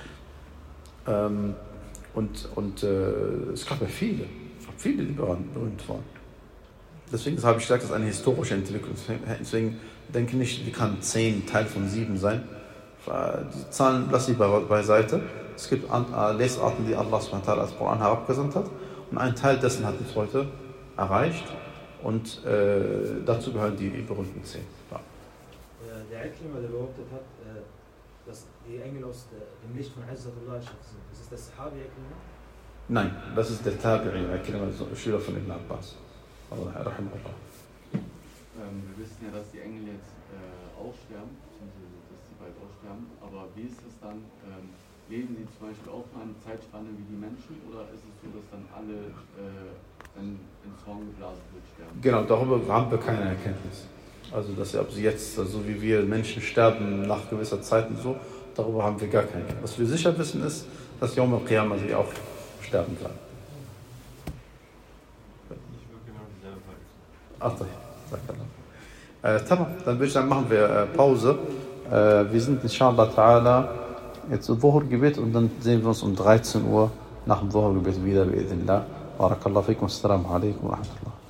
Es gab ja viele, die berühmt waren. Deswegen habe ich gesagt, das ist eine historische Entwicklung. Deswegen denke ich nicht, wie kann 10 Teil von 7 sein. Die Zahlen lasse ich beiseite. Es gibt Lesarten, die Allah subhanahu wa ta'ala als Koran herabgesandt hat. Und ein Teil dessen hat uns heute erreicht. Und dazu gehören die berühmten 10. Ja. Der Ikrima, der behauptet hat, dass die Engel aus dem Licht von Izzatullah sind. Ist das der Sahabi Ikrima? Nein, das ist der Tabi'in Ikrima, der Schüler von Ibn Abbas. Rahimahullah. Wir wissen ja, dass die Engel jetzt aussterben, beziehungsweise dass sie bald aussterben. Aber wie ist es dann? Leben sie zum Beispiel auch mal eine Zeitspanne wie die Menschen oder ist es so, dass dann alle ins Horn geblasen wird, sterben? Genau, darüber haben wir keine Erkenntnis. Also, ob sie jetzt, so wie wir Menschen sterben nach gewisser Zeit und so, darüber haben wir gar keine Erkenntnis. Was wir sicher wissen ist, dass Yawm al-Qiyamah sie auch sterben werden. Ach, dann würde ich sagen, machen wir Pause. Wir sind inshallah ta'ala jetzt im Dhuhr-Gebet und dann sehen wir uns um 13 Uhr nach dem Dhuhr-Gebet wieder. Barakallahu fikum, assalamu alaikum wa rahmatullah.